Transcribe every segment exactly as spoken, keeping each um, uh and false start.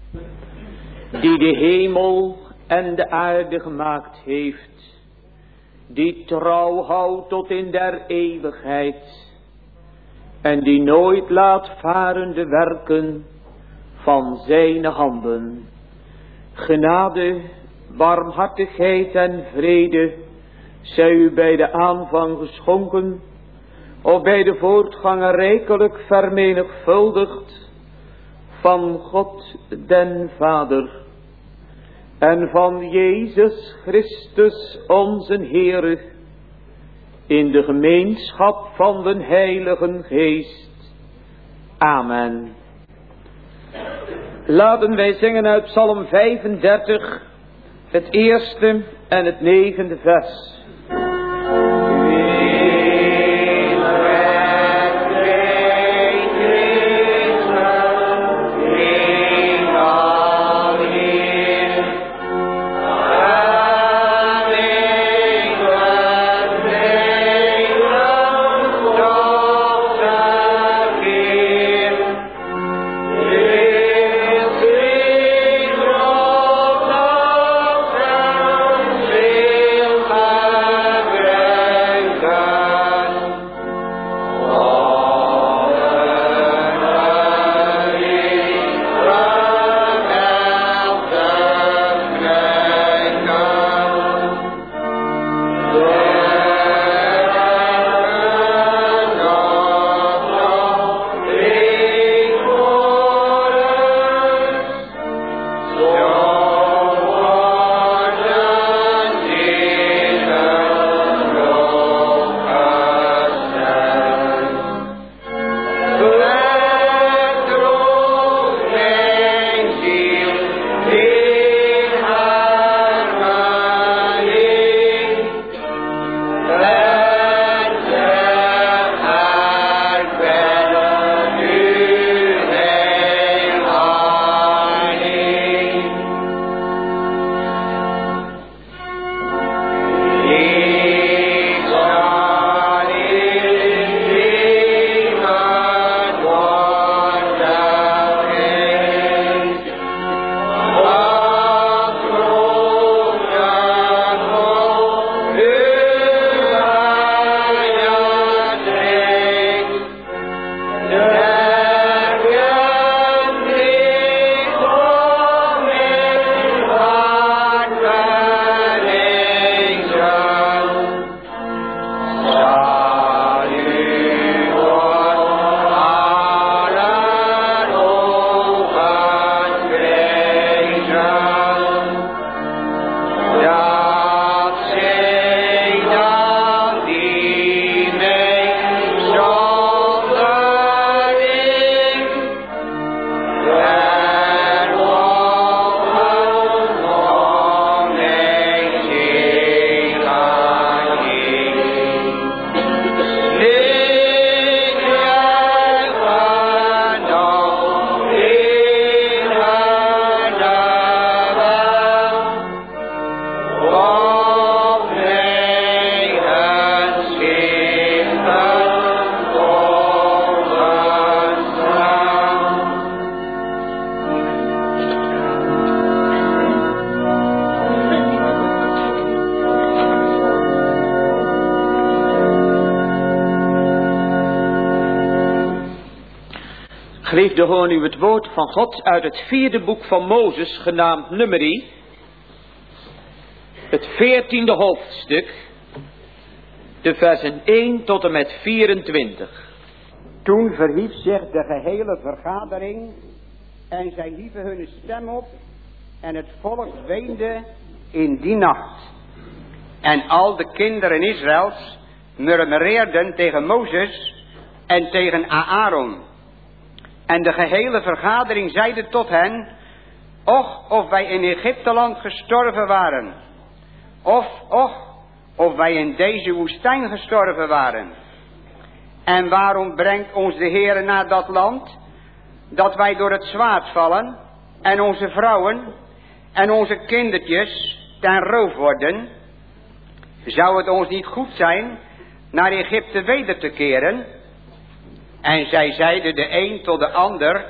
die de hemel en de aarde gemaakt heeft, die trouw houdt tot in der eeuwigheid, en die nooit laat varen de werken van zijn handen. Genade, barmhartigheid en vrede zij u bij de aanvang geschonken, of bij de voortgang rijkelijk vermenigvuldigd van God den Vader en van Jezus Christus onze Heere, in de gemeenschap van den Heiligen Geest. Amen. Laten wij zingen uit Psalm vijfendertig, het eerste en het negende vers. Geliefde, hoor nu het woord van God uit het vierde boek van Mozes, genaamd Numeri, het veertiende hoofdstuk, de versen één tot en met vierentwintig. Toen verhief zich de gehele vergadering en zij hieven hun stem op en het volk weende in die nacht. En al de kinderen Israëls murmureerden tegen Mozes en tegen Aaron. En de gehele vergadering zeide tot hen: Och, of wij in Egypteland gestorven waren. Of, och, of wij in deze woestijn gestorven waren. En waarom brengt ons de Heere naar dat land, dat wij door het zwaard vallen, en onze vrouwen en onze kindertjes ten roof worden? Zou het ons niet goed zijn naar Egypte weder te keren? En zij zeiden de een tot de ander: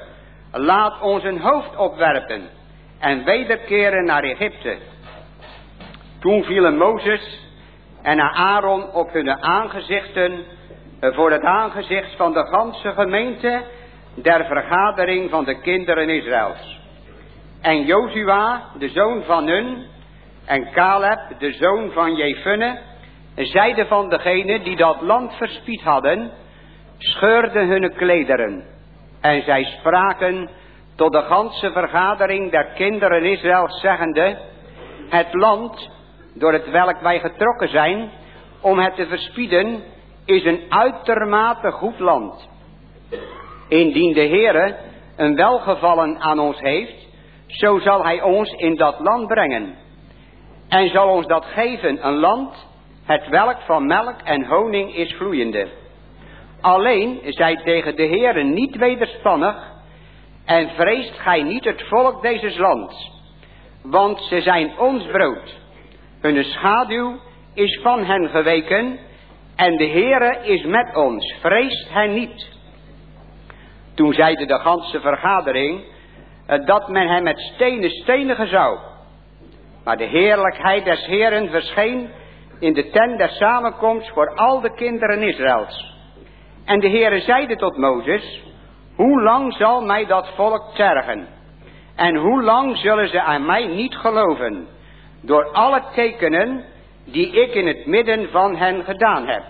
laat ons een hoofd opwerpen en wederkeren naar Egypte. Toen vielen Mozes en Aaron op hun aangezichten voor het aangezicht van de ganse gemeente der vergadering van de kinderen Israëls. En Jozua, de zoon van Nun, en Caleb, de zoon van Jefunne, zeiden van degenen die dat land verspied hadden, scheurden hun klederen. En zij spraken tot de ganse vergadering der kinderen Israëls, zeggende: het land, door het welk wij getrokken zijn, om het te verspieden, is een uitermate goed land. Indien de Heere een welgevallen aan ons heeft, zo zal hij ons in dat land brengen. En zal ons dat geven, een land, het welk van melk en honing is vloeiende. Alleen zij tegen de Heere niet wederspannig, en vreest gij niet het volk deze lands, want ze zijn ons brood. Hun schaduw is van hen geweken, en de Heere is met ons, vreest hen niet. Toen zeide de ganse vergadering dat men hem met stenen stenigen zou. Maar de heerlijkheid des Heeren verscheen in de tent der samenkomst voor al de kinderen Israëls. En de Heere zeide tot Mozes: hoe lang zal mij dat volk tergen? En hoe lang zullen ze aan mij niet geloven, door alle tekenen die ik in het midden van hen gedaan heb?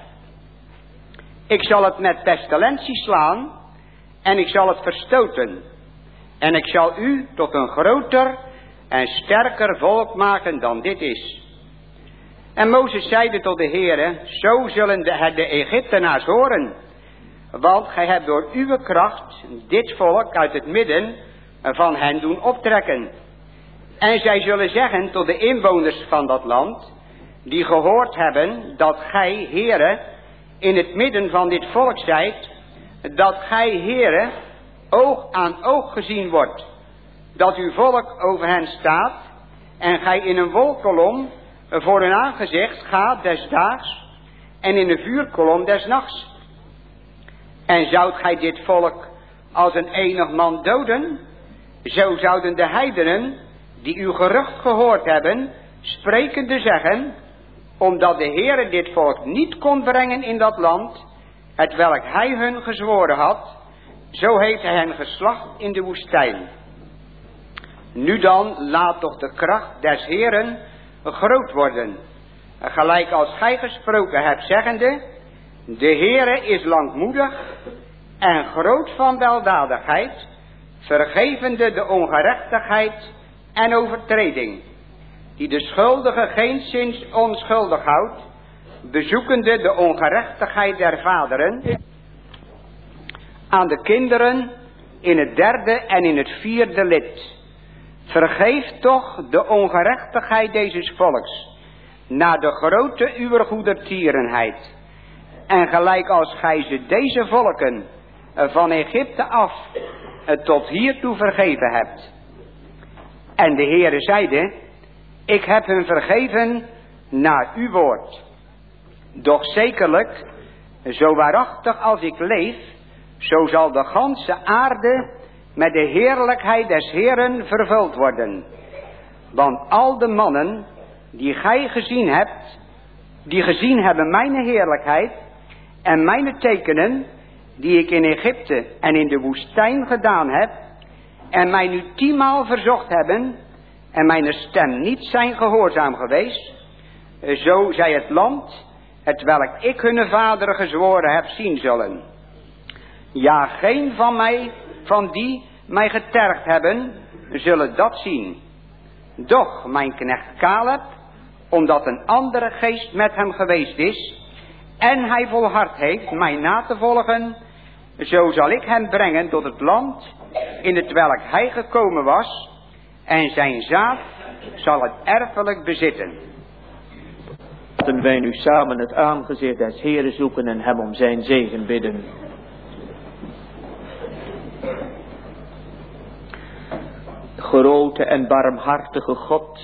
Ik zal het met pestilentie slaan, en ik zal het verstoten. En ik zal u tot een groter en sterker volk maken dan dit is. En Mozes zeide tot de Heere: zo zullen de, de Egyptenaars horen, want gij hebt door uw kracht dit volk uit het midden van hen doen optrekken. En zij zullen zeggen tot de inwoners van dat land, die gehoord hebben dat gij, Heere, in het midden van dit volk zijt, dat gij, Heere, oog aan oog gezien wordt, dat uw volk over hen staat, en gij in een wolkolom voor hun aangezicht gaat des daags, en in een vuurkolom des nachts. En zoudt gij dit volk als een enig man doden, zo zouden de heidenen, die uw gerucht gehoord hebben, sprekende zeggen, omdat de Heere dit volk niet kon brengen in dat land, het welk hij hun gezworen had, zo heeft hij hen geslacht in de woestijn. Nu dan, laat toch de kracht des Heeren groot worden, gelijk als gij gesproken hebt, zeggende: de Heere is langmoedig en groot van weldadigheid, vergevende de ongerechtigheid en overtreding, die de schuldige geenszins onschuldig houdt, bezoekende de ongerechtigheid der vaderen aan de kinderen in het derde en in het vierde lid. Vergeef toch de ongerechtigheid deze volks, naar de grote uwer goedertierenheid. En gelijk als gij ze deze volken van Egypte af tot hiertoe vergeven hebt. En de Heere zeide: ik heb hun vergeven naar uw woord. Doch zekerlijk, zo waarachtig als ik leef, zo zal de ganse aarde met de heerlijkheid des Heeren vervuld worden. Want al de mannen die gij gezien hebt, die gezien hebben mijn heerlijkheid en mijn tekenen, die ik in Egypte en in de woestijn gedaan heb, en mij nu tienmaal verzocht hebben, en mijn stem niet zijn gehoorzaam geweest, zo zij het land, het welk ik hun vaderen gezworen heb, zien zullen. Ja, geen van mij, van die mij getergd hebben, zullen dat zien. Doch mijn knecht Caleb, omdat een andere geest met hem geweest is, en hij volhard heeft mij na te volgen, zo zal ik hem brengen tot het land in het welk hij gekomen was, en zijn zaad zal het erfelijk bezitten. Laten wij nu samen het aangezicht des Heeren zoeken en hem om zijn zegen bidden. Grote en barmhartige God,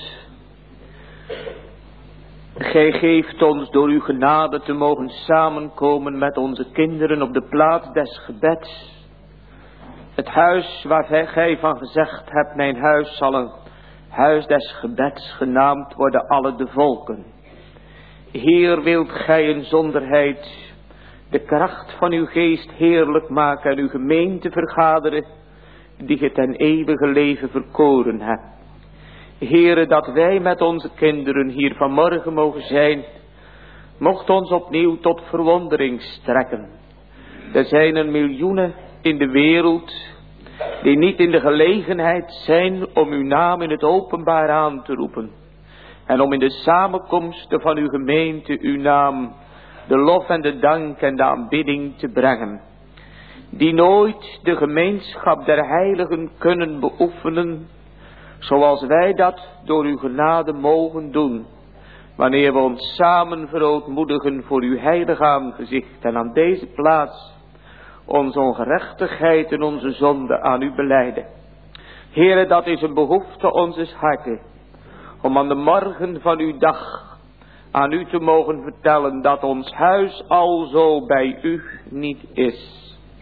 gij geeft ons door uw genade te mogen samenkomen met onze kinderen op de plaats des gebeds. Het huis waar gij van gezegd hebt, mijn huis zal een huis des gebeds genaamd worden alle de volken. Heer, wilt gij in zonderheid de kracht van uw geest heerlijk maken en uw gemeente vergaderen, die ge ten eeuwige leven verkoren hebt. Heere, dat wij met onze kinderen hier vanmorgen mogen zijn, mocht ons opnieuw tot verwondering strekken. Er zijn er miljoenen in de wereld die niet in de gelegenheid zijn om uw naam in het openbaar aan te roepen. En om in de samenkomsten van uw gemeente uw naam, de lof en de dank en de aanbidding te brengen. Die nooit de gemeenschap der heiligen kunnen beoefenen, zoals wij dat door uw genade mogen doen, wanneer we ons samen verootmoedigen voor uw heilig aangezicht en aan deze plaats onze ongerechtigheid en onze zonde aan u belijden. Heere, dat is een behoefte onzes harten, om aan de morgen van uw dag aan u te mogen vertellen dat ons huis alzo bij u niet is.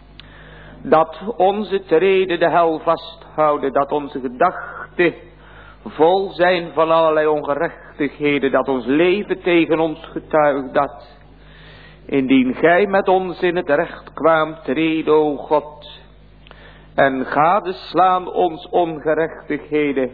Dat onze treden de hel vasthouden, dat onze gedachten vol zijn van allerlei ongerechtigheden, dat ons leven tegen ons getuigt, dat indien gij met ons in het recht kwaamt treden, o God, en gadeslaan ons ongerechtigheden,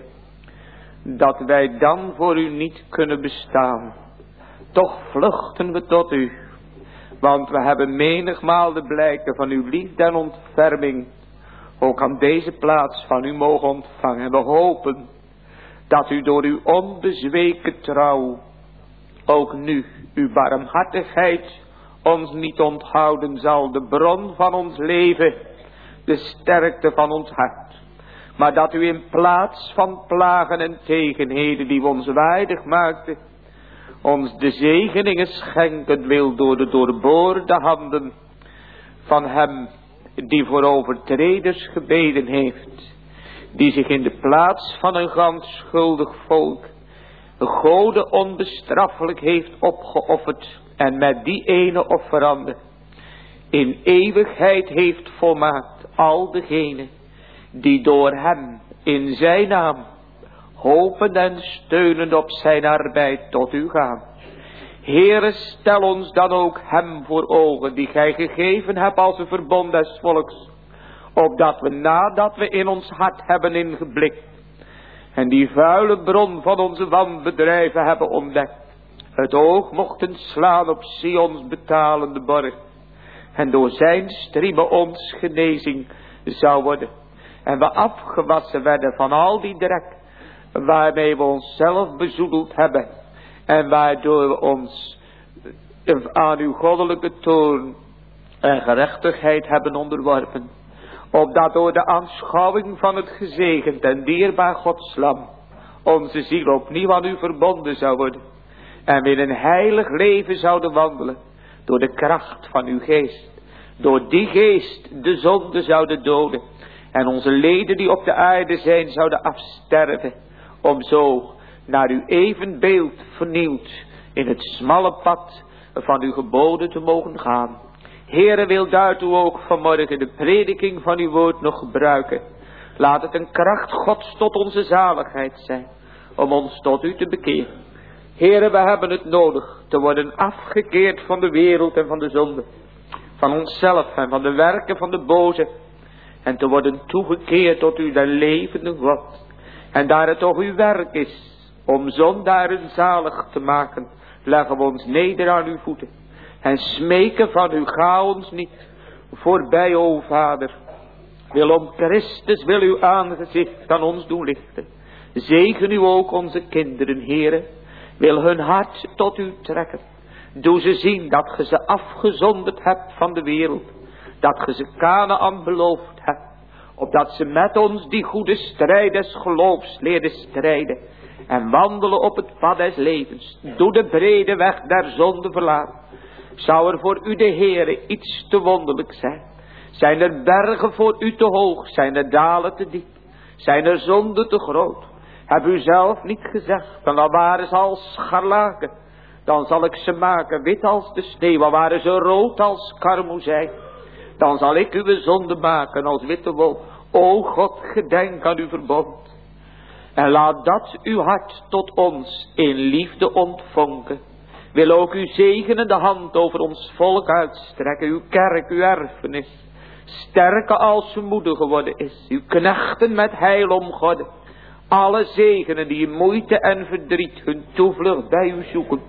dat wij dan voor u niet kunnen bestaan. Toch vluchten we tot u, want we hebben menigmaal de blijken van uw liefde en ontferming ook aan deze plaats van u mogen ontvangen. En we hopen dat u door uw onbezweken trouw ook nu uw barmhartigheid ons niet onthouden zal, de bron van ons leven, de sterkte van ons hart. Maar dat u in plaats van plagen en tegenheden die we ons waardig maakten, ons de zegeningen schenken wil door de doorboorde handen van hem die voor overtreders gebeden heeft, die zich in de plaats van een gans schuldig volk de Gode onbestraffelijk heeft opgeofferd en met die ene offerande in eeuwigheid heeft volmaakt al degenen die door hem in zijn naam hopen en steunend op zijn arbeid tot u gaan. Heere, stel ons dan ook hem voor ogen die gij gegeven hebt als een verbond des volks, opdat we nadat we in ons hart hebben ingeblikt en die vuile bron van onze wanbedrijven hebben ontdekt, het oog mochten slaan op Sions betalende borg en door zijn striemen ons genezing zou worden en we afgewassen werden van al die drek waarmee we onszelf bezoedeld hebben en waardoor we ons aan uw goddelijke toorn en gerechtigheid hebben onderworpen, opdat door de aanschouwing van het gezegend en dierbaar Godslam onze ziel opnieuw aan u verbonden zou worden en we in een heilig leven zouden wandelen door de kracht van uw geest. Door die geest de zonde zouden doden en onze leden die op de aarde zijn zouden afsterven, om zo naar uw evenbeeld vernieuwd in het smalle pad van uw geboden te mogen gaan. Heere, wil daartoe ook vanmorgen de prediking van uw woord nog gebruiken. Laat het een kracht Gods tot onze zaligheid zijn, om ons tot u te bekeren. Heere, we hebben het nodig te worden afgekeerd van de wereld en van de zonde, van onszelf en van de werken van de boze, en te worden toegekeerd tot u, de levende God. En daar het toch uw werk is om zondaren zalig te maken, leggen we ons neder aan uw voeten en smeken van u, ga ons niet voorbij, o Vader. Wil om Christus, wil uw aangezicht aan ons doen lichten. Zegen u ook onze kinderen, Heere. Wil hun hart tot u trekken. Doe ze zien dat ge ze afgezonderd hebt van de wereld. Dat ge ze Kanaän beloofd hebt. Opdat ze met ons die goede strijd des geloofs leerden strijden. En wandelen op het pad des levens. Doe de brede weg der zonde verlaten. Zou er voor u de Heere iets te wonderlijk zijn? Zijn er bergen voor u te hoog? Zijn er dalen te diep? Zijn er zonden te groot? Heb u zelf niet gezegd, dan waren ze als scharlaken. Dan zal ik ze maken wit als de sneeuw, al waren ze rood als karmozijn. Dan zal ik uw zonde maken als witte wol. O God, gedenk aan uw verbond. En laat dat uw hart tot ons in liefde ontvonken. Wil ook uw zegenende hand over ons volk uitstrekken. Uw kerk, uw erfenis. Sterke als uw moeder geworden is. Uw knechten met heil omgorden. Alle zegenen die in moeite en verdriet hun toevlucht bij u zoeken.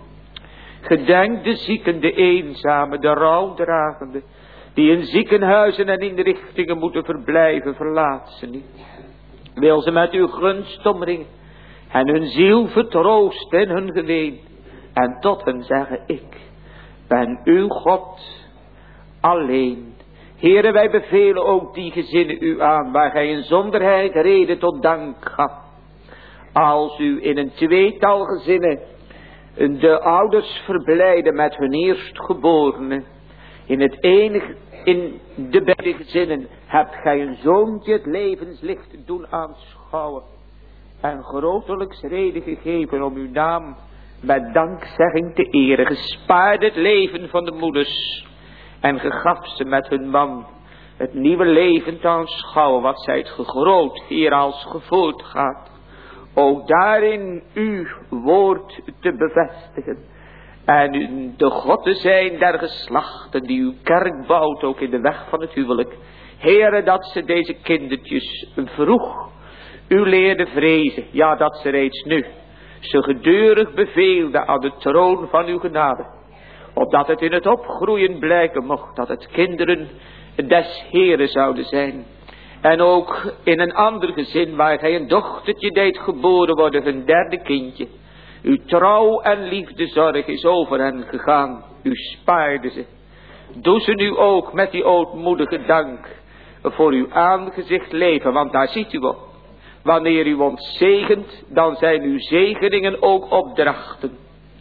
Gedenk de zieken, de eenzame, de rouwdragende. Die in ziekenhuizen en inrichtingen moeten verblijven, verlaat ze niet. Wil ze met uw gunst omringen. En hun ziel vertroosten in hun geween. En tot hen zeggen, ik ben uw God alleen. Heren, wij bevelen ook die gezinnen u aan, waar gij in zonderheid reden tot dank gaf. Als u in een tweetal gezinnen de ouders verblijden met hun eerstgeborene. In het enige, in de beide gezinnen hebt gij een zoontje het levenslicht doen aanschouwen. En grotelijks reden gegeven om uw naam met dankzegging te eren. Gespaard het leven van de moeders. En gegaf ze met hun man het nieuwe leven te aanschouwen. Wat zij het gegroot hier als gevoerd gaat. Ook daarin uw woord te bevestigen. En de God te zijn der geslachten die uw kerk bouwt ook in de weg van het huwelijk. Heere, dat ze deze kindertjes vroeg u leerde vrezen. Ja, dat ze reeds nu ze gedurig beveelde aan de troon van uw genade. Opdat het in het opgroeien blijken mocht dat het kinderen des Heeren zouden zijn. En ook in een ander gezin waar gij een dochtertje deed geboren worden, hun derde kindje. Uw trouw en liefdezorg is over hen gegaan. U spaarde ze. Doe ze nu ook met die ootmoedige dank voor uw aangezicht leven, want daar ziet u op. Wanneer u ons zegent, dan zijn uw zegeningen ook opdrachten.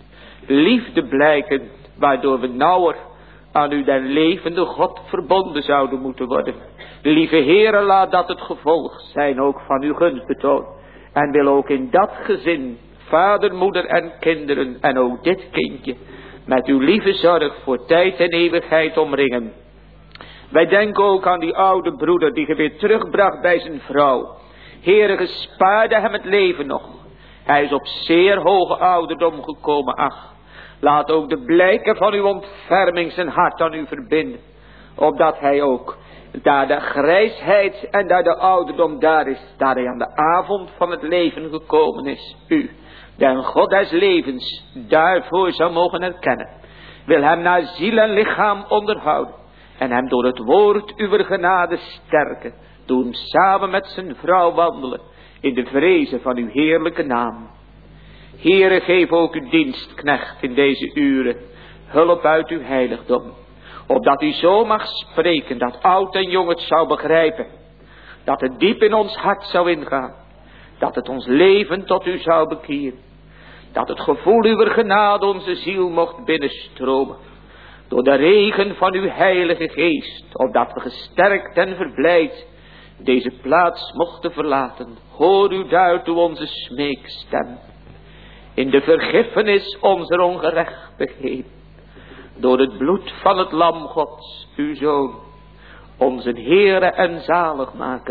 Liefde blijken, waardoor we nauwer aan u den levende God verbonden zouden moeten worden. Lieve Heere, laat dat het gevolg zijn ook van uw gunstbetoon. En wil ook in dat gezin, vader, moeder en kinderen en ook dit kindje, met uw lieve zorg voor tijd en eeuwigheid omringen. Wij denken ook aan die oude broeder die ge weer terugbracht bij zijn vrouw. Heere, gespaarde hem het leven nog. Hij is op zeer hoge ouderdom gekomen, ach. Laat ook de blijken van uw ontferming zijn hart aan u verbinden. Opdat hij ook, daar de grijsheid en daar de ouderdom daar is, daar hij aan de avond van het leven gekomen is, u, den God des levens, daarvoor zou mogen erkennen. Wil hem naar ziel en lichaam onderhouden. En hem door het woord uw genade sterken. Doe hem samen met zijn vrouw wandelen in de vrezen van uw heerlijke naam. Heere, geef ook uw dienstknecht in deze uren hulp uit uw heiligdom. Opdat u zo mag spreken dat oud en jong het zou begrijpen. Dat het diep in ons hart zou ingaan. Dat het ons leven tot u zou bekeren. Dat het gevoel uw genade onze ziel mocht binnenstromen. Door de regen van uw heilige geest. Opdat we gesterkt en verblijd deze plaats mochten verlaten. Hoor u daartoe onze smeekstem. In de vergiffenis onze ongerechtigheden. Door het bloed van het lam Gods, uw Zoon. Onze Heere en Zaligmaker.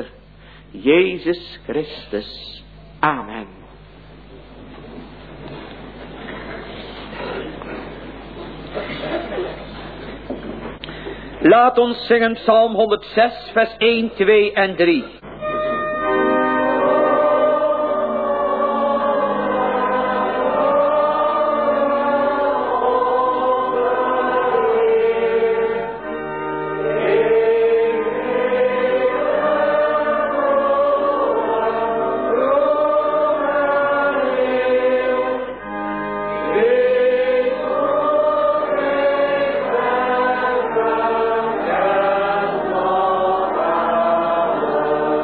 Jezus Christus. Amen. Laat ons zingen Psalm honderdzes vers een, twee en drie. Oh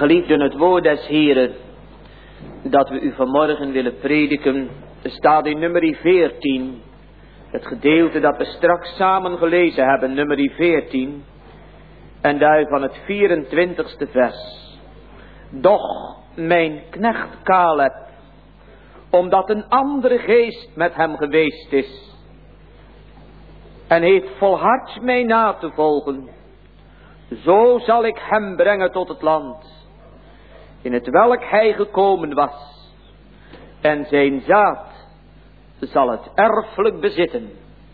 Geliefden, het woord des Heren dat we u vanmorgen willen prediken staat in nummer veertien. Het gedeelte dat we straks samen gelezen hebben, nummer veertien. En daarvan het vierentwintigste vers. Doch mijn knecht Caleb, omdat een andere geest met hem geweest is en heeft volhard mij na te volgen, zo zal ik hem brengen tot het land in het welk hij gekomen was, en zijn zaad zal het erfelijk bezitten.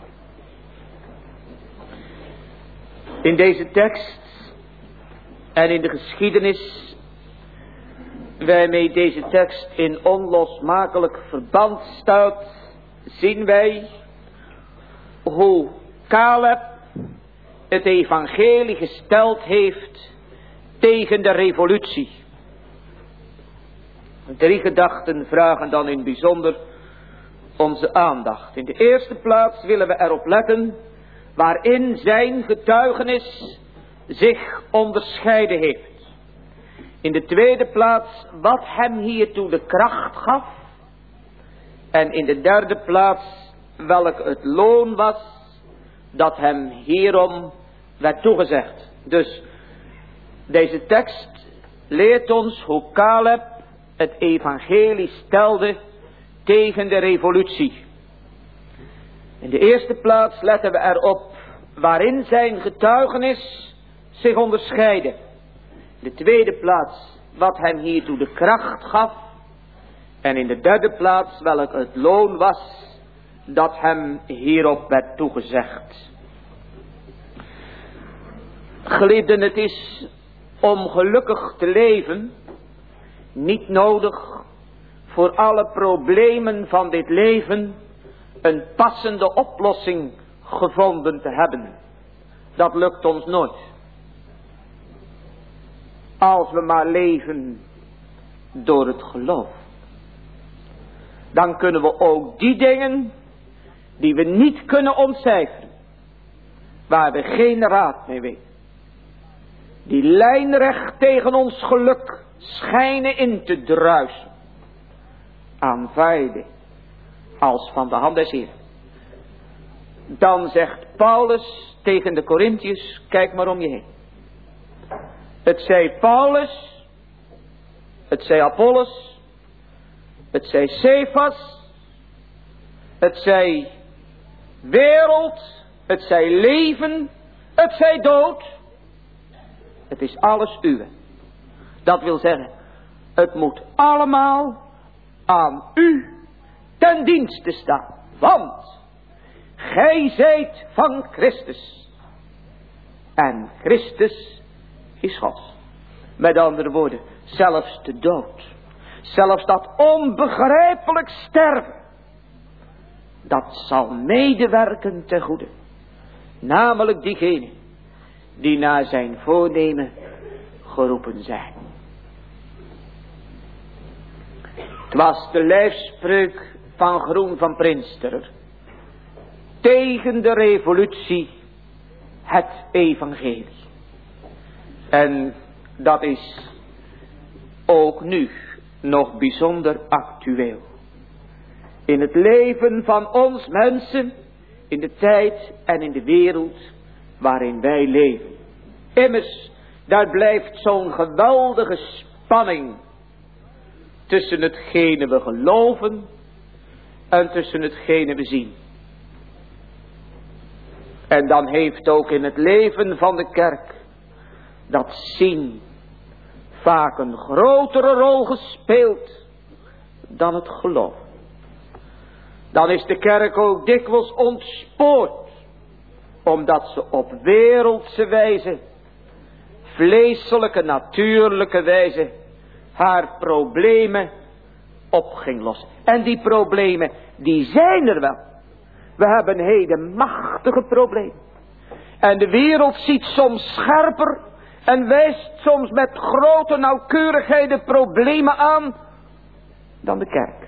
In deze tekst en in de geschiedenis waarmee deze tekst in onlosmakelijk verband staat, zien wij hoe Caleb het evangelie gesteld heeft tegen de revolutie. Drie gedachten vragen dan in het bijzonder onze aandacht. In de eerste plaats willen we erop letten waarin zijn getuigenis zich onderscheiden heeft. In de tweede plaats wat hem hiertoe de kracht gaf. En in de derde plaats welk het loon was dat hem hierom werd toegezegd. Dus deze tekst leert ons hoe Caleb het evangelie stelde tegen de revolutie. In de eerste plaats letten we erop waarin zijn getuigenis zich onderscheidde. In de tweede plaats wat hem hiertoe de kracht gaf. En in de derde plaats welk het loon was dat hem hierop werd toegezegd. Geliefden, het is om gelukkig te leven niet nodig voor alle problemen van dit leven een passende oplossing gevonden te hebben. Dat lukt ons nooit. Als we maar leven door het geloof. Dan kunnen we ook die dingen die we niet kunnen ontcijferen, waar we geen raad mee weten, die lijnrecht tegen ons geluk schijnen in te druisen, aanvaarden als van de hand des Heeren. Dan zegt Paulus tegen de Korintiërs, kijk maar om je heen. Het zij Paulus, het zij Apollos, het zij Cephas, het zij wereld, het zij leven, het zij dood. Het is alles uwe. Dat wil zeggen, het moet allemaal aan u ten dienste staan. Want gij zijt van Christus. En Christus is God. Met andere woorden, zelfs de dood. Zelfs dat onbegrijpelijk sterven. Dat zal medewerken ten goede. Namelijk diegenen die naar zijn voornemen geroepen zijn. Het was de lijfspreuk van Groen van Prinsterer. Tegen de revolutie het evangelie. En dat is ook nu nog bijzonder actueel. In het leven van ons mensen, in de tijd en in de wereld waarin wij leven. Immers, daar blijft zo'n geweldige spanning tussen hetgene we geloven en tussen hetgene we zien. En dan heeft ook in het leven van de kerk dat zien vaak een grotere rol gespeeld dan het geloof. Dan is de kerk ook dikwijls ontspoord, omdat ze op wereldse wijze, vleeselijke, natuurlijke wijze, haar problemen op ging lossen. En die problemen, die zijn er wel. We hebben heden machtige problemen. En de wereld ziet soms scherper en wijst soms met grote nauwkeurigheid de problemen aan dan de kerk.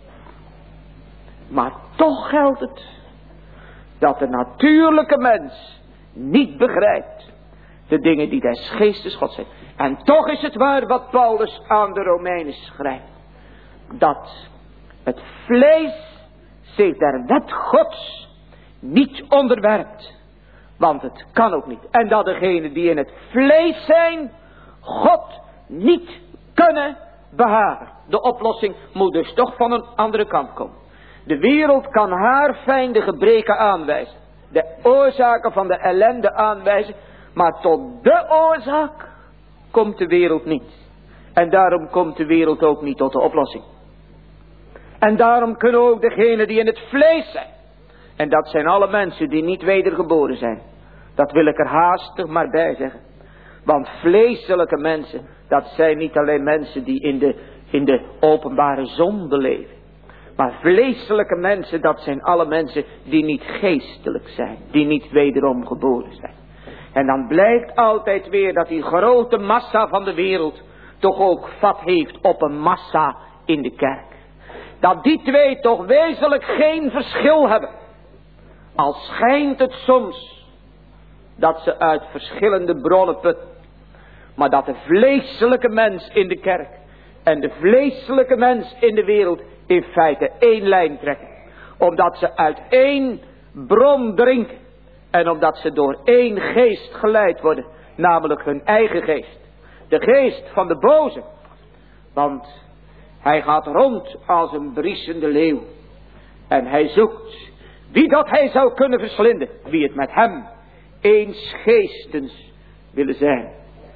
Maar toch geldt het dat de natuurlijke mens niet begrijpt De dingen die des geestes God zijn. En toch is het waar wat Paulus aan de Romeinen schrijft. Dat het vlees zich der wet Gods niet onderwerpt. Want het kan ook niet. En dat degenen die in het vlees zijn, God niet kunnen behagen. De oplossing moet dus toch van een andere kant komen. De wereld kan haar fijne gebreken aanwijzen. De oorzaken van de ellende aanwijzen. Maar tot de oorzaak komt de wereld niet. En daarom komt de wereld ook niet tot de oplossing. En daarom kunnen ook degenen die in het vlees zijn. En dat zijn alle mensen die niet wedergeboren zijn. Dat wil ik er haastig maar bij zeggen. Want vleeselijke mensen, dat zijn niet alleen mensen die in de, in de openbare zonde leven. Maar vleeselijke mensen, dat zijn alle mensen die niet geestelijk zijn. Die niet wederom geboren zijn. En dan blijkt altijd weer dat die grote massa van de wereld toch ook vat heeft op een massa in de kerk. Dat die twee toch wezenlijk geen verschil hebben. Al schijnt het soms dat ze uit verschillende bronnen putten. Maar dat de vleeselijke mens in de kerk en de vleeselijke mens in de wereld in feite één lijn trekken. Omdat ze uit één bron drinken. En omdat ze door één geest geleid worden. Namelijk hun eigen geest. De geest van de boze. Want hij gaat rond als een briesende leeuw. En hij zoekt wie dat hij zou kunnen verslinden. Wie het met hem eens geestens willen zijn.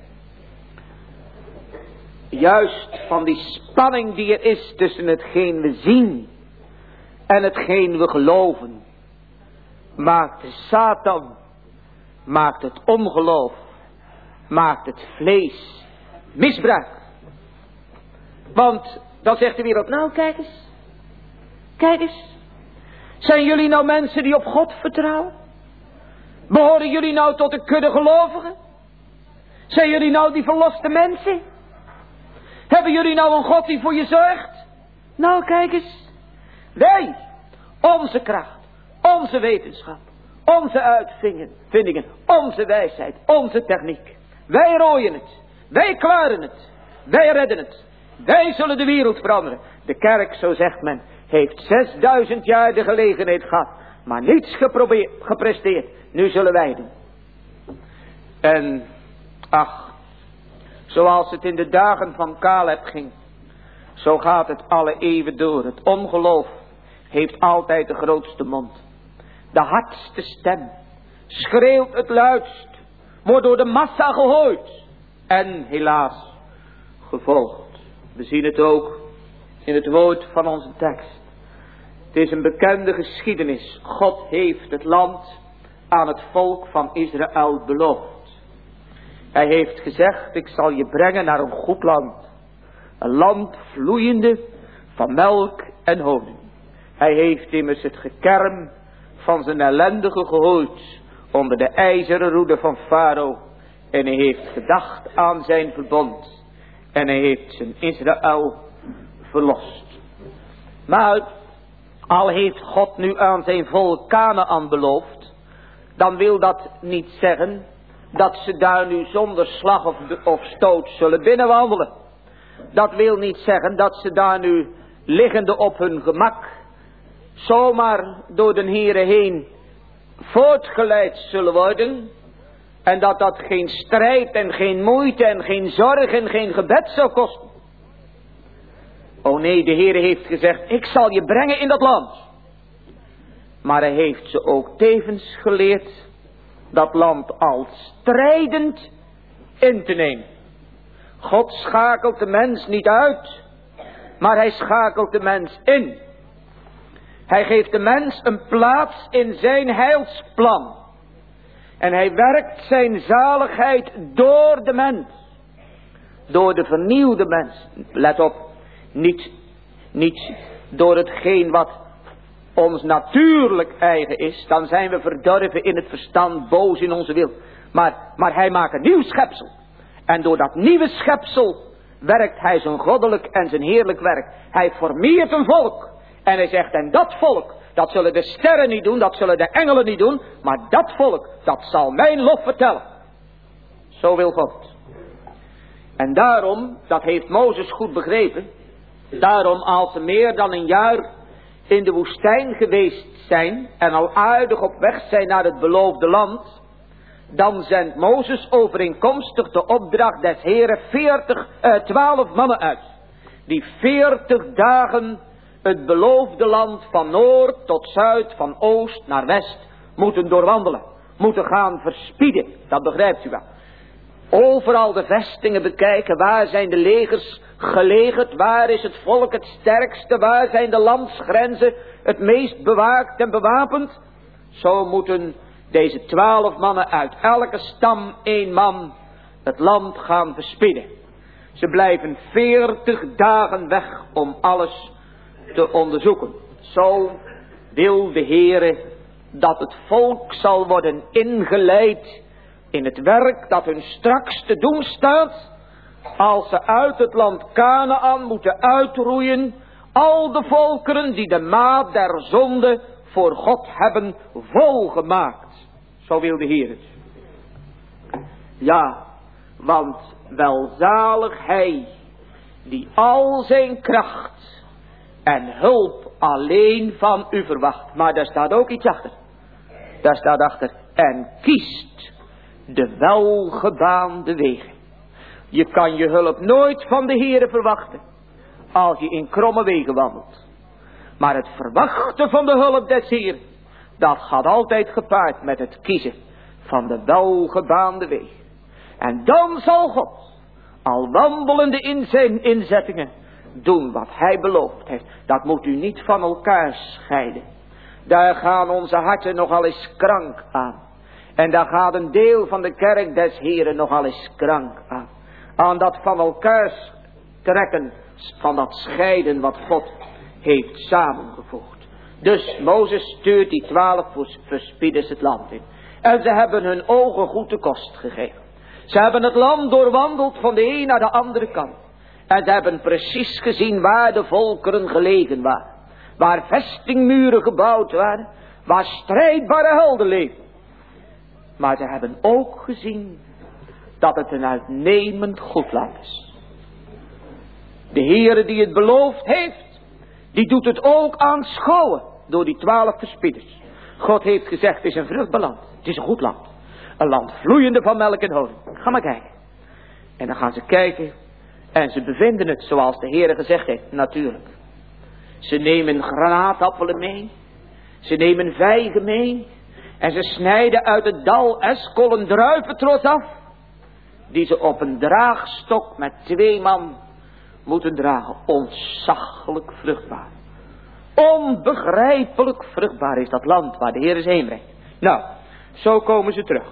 Juist van die spanning die er is tussen hetgeen we zien en hetgeen we geloven. Maakt de Satan, maakt het ongeloof, maakt het vlees misbruik. Want dan zegt de wereld, nou kijk eens, kijk eens. Zijn jullie nou mensen die op God vertrouwen? Behoren jullie nou tot de kudde gelovigen? Zijn jullie nou die verloste mensen? Hebben jullie nou een God die voor je zorgt? Nou kijk eens. Wij, onze kracht, onze wetenschap, onze uitvindingen, onze wijsheid, onze techniek. Wij rooien het, wij klaren het, wij redden het. Wij zullen de wereld veranderen. De kerk, zo zegt men, heeft zesduizend jaar de gelegenheid gehad, maar niets geprobeerd, gepresteerd. Nu zullen wij doen. En ach, zoals het in de dagen van Caleb ging, zo gaat het alle eeuwen door. Het ongeloof heeft altijd de grootste mond. De hardste stem schreeuwt het luidst, wordt door de massa gehoord en helaas gevolgd. We zien het ook in het woord van onze tekst. Het is een bekende geschiedenis. God heeft het land aan het volk van Israël beloofd. Hij heeft gezegd, ik zal je brengen naar een goed land. Een land vloeiende van melk en honing. Hij heeft immers het gekerm van zijn ellendige gehoord onder de ijzeren roede van Farao. En hij heeft gedacht aan zijn verbond. En hij heeft zijn Israël verlost. Maar al heeft God nu aan zijn volk Kanaan beloofd, dan wil dat niet zeggen dat ze daar nu zonder slag of, of stoot zullen binnenwandelen. Dat wil niet zeggen dat ze daar nu liggende op hun gemak zomaar door de Heere heen voortgeleid zullen worden. En dat dat geen strijd en geen moeite en geen zorg en geen gebed zou kosten. O nee, de Heere heeft gezegd, ik zal je brengen in dat land. Maar hij heeft ze ook tevens geleerd dat land al strijdend in te nemen. God schakelt de mens niet uit, maar hij schakelt de mens in. Hij geeft de mens een plaats in zijn heilsplan. En hij werkt zijn zaligheid door de mens. Door de vernieuwde mens. Let op, niet, niet door hetgeen wat ons natuurlijk eigen is. Dan zijn we verdorven in het verstand, boos in onze wil. Maar, maar hij maakt een nieuw schepsel. En door dat nieuwe schepsel werkt hij zijn goddelijk en zijn heerlijk werk. Hij formeert een volk. En hij zegt, en dat volk, dat zullen de sterren niet doen, dat zullen de engelen niet doen. Maar dat volk, dat zal mijn lof vertellen. Zo wil God. En daarom, dat heeft Mozes goed begrepen. Daarom als ze meer dan een jaar in de woestijn geweest zijn. En al aardig op weg zijn naar het beloofde land. Dan zendt Mozes overeenkomstig de opdracht des Heren veertig, eh, twaalf mannen uit. Die veertig dagen het beloofde land van noord tot zuid, van oost naar west moeten doorwandelen. Moeten gaan verspieden, dat begrijpt u wel. Overal de vestingen bekijken, waar zijn de legers gelegerd, waar is het volk het sterkste, waar zijn de landsgrenzen het meest bewaakt en bewapend. Zo moeten deze twaalf mannen uit elke stam één man het land gaan verspieden. Ze blijven veertig dagen weg om alles te onderzoeken. Zo wil de Heere dat het volk zal worden ingeleid in het werk dat hun straks te doen staat, als ze uit het land Kanaan moeten uitroeien al de volkeren die de maat der zonde voor God hebben volgemaakt. Zo wil de Heer het. Ja, want welzalig hij die al zijn kracht en hulp alleen van u verwacht. Maar daar staat ook iets achter. Daar staat achter en kiest de welgebaande wegen. Je kan je hulp nooit van de Heere verwachten als je in kromme wegen wandelt. Maar het verwachten van de hulp des Heeren, dat gaat altijd gepaard met het kiezen van de welgebaande wegen. En dan zal God, al wandelende in zijn inzettingen, doen wat hij beloofd heeft. Dat moet u niet van elkaar scheiden. Daar gaan onze harten nogal eens krank aan. En daar gaat een deel van de kerk des Heren nogal eens krank aan. Aan dat van elkaar trekken, van dat scheiden wat God heeft samengevoegd. Dus Mozes stuurt die twaalf verspieders het land in. En ze hebben hun ogen goed de kost gegeven. Ze hebben het land doorwandeld van de een naar de andere kant. En ze hebben precies gezien waar de volkeren gelegen waren. Waar vestingmuren gebouwd waren. Waar strijdbare helden leven. Maar ze hebben ook gezien dat het een uitnemend goed land is. De Heere die het beloofd heeft, die doet het ook aanschouwen door die twaalf verspieders. God heeft gezegd, het is een vruchtbaar land. Het is een goed land. Een land vloeiende van melk en honing. Ga maar kijken. En dan gaan ze kijken en ze bevinden het zoals de Heere gezegd heeft, natuurlijk. Ze nemen granaatappelen mee. Ze nemen vijgen mee. En ze snijden uit het dal eskollen druiventros af. Die ze op een draagstok met twee man moeten dragen. Ontzaglijk vruchtbaar. Onbegrijpelijk vruchtbaar is dat land waar de Heer is heen brengt. Nou, zo komen ze terug.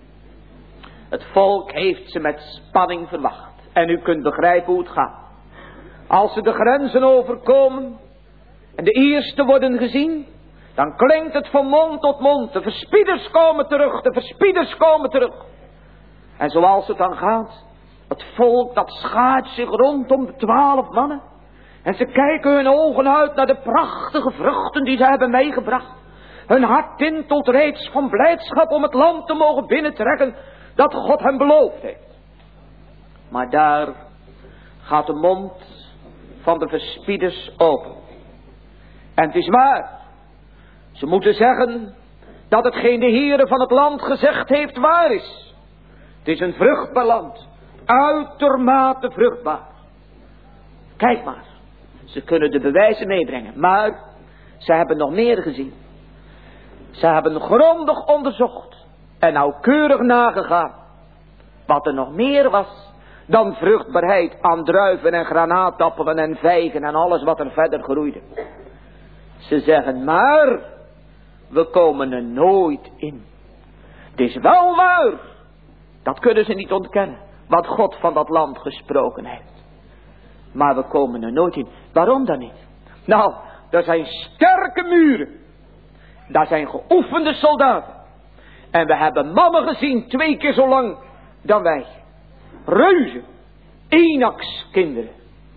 Het volk heeft ze met spanning verwacht. En u kunt begrijpen hoe het gaat. Als ze de grenzen overkomen en de eerste worden gezien, dan klinkt het van mond tot mond. De verspieders komen terug, de verspieders komen terug. En zoals het dan gaat, het volk dat schaart zich rondom de twaalf mannen. En ze kijken hun ogen uit naar de prachtige vruchten die ze hebben meegebracht. Hun hart tintelt reeds van blijdschap om het land te mogen binnentrekken dat God hem beloofd heeft. Maar daar gaat de mond van de verspieders open. En het is waar. Ze moeten zeggen dat hetgeen de Heere van het land gezegd heeft waar is. Het is een vruchtbaar land. Uitermate vruchtbaar. Kijk maar. Ze kunnen de bewijzen meebrengen. Maar ze hebben nog meer gezien. Ze hebben grondig onderzocht. En nauwkeurig nagegaan. Wat er nog meer was dan vruchtbaarheid aan druiven en granaatappelen en vijgen en alles wat er verder groeide. Ze zeggen maar, we komen er nooit in. Het is wel waar. Dat kunnen ze niet ontkennen. Wat God van dat land gesproken heeft. Maar we komen er nooit in. Waarom dan niet? Nou, er zijn sterke muren. Daar zijn geoefende soldaten. En we hebben mannen gezien twee keer zo lang dan wij. Reuzen. Enaks kinderen.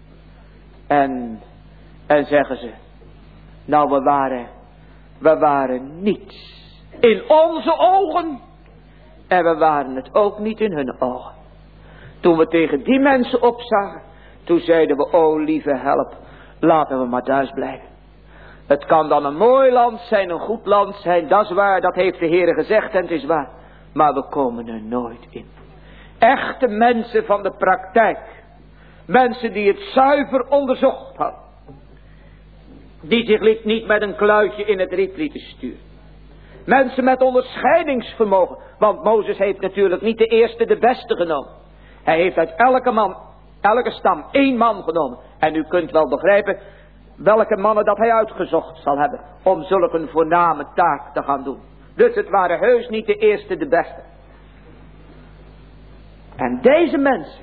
En, en zeggen ze. Nou, we waren, we waren niets. In onze ogen En we waren het ook niet in hun ogen. Toen we tegen die mensen opzagen, toen zeiden we, o lieve help, laten we maar thuis blijven. Het kan dan een mooi land zijn, een goed land zijn, dat is waar, dat heeft de Heer gezegd en het is waar. Maar we komen er nooit in. Echte mensen van de praktijk. Mensen die het zuiver onderzocht hadden. Die zich niet met een kluitje in het riet lieten sturen. Mensen met onderscheidingsvermogen. Want Mozes heeft natuurlijk niet de eerste de beste genomen. Hij heeft uit elke man, elke stam één man genomen. En u kunt wel begrijpen welke mannen dat hij uitgezocht zal hebben. Om zulk een voorname taak te gaan doen. Dus het waren heus niet de eerste de beste. En deze mensen.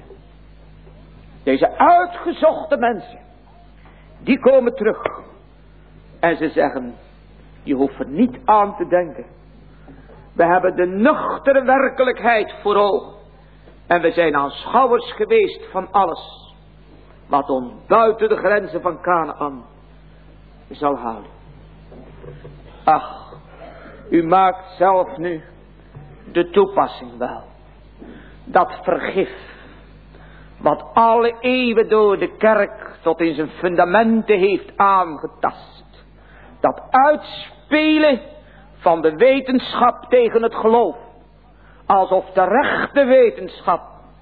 Deze uitgezochte mensen. Die komen terug. En ze zeggen. Je hoeft er niet aan te denken. We hebben de nuchtere werkelijkheid voor ogen. En we zijn aanschouwers geweest van alles. Wat ons buiten de grenzen van Kanaan zal houden. Ach, u maakt zelf nu de toepassing wel. Dat vergif. Wat alle eeuwen door de kerk tot in zijn fundamenten heeft aangetast. Dat uitspelen van de wetenschap tegen het geloof. Alsof de rechte wetenschap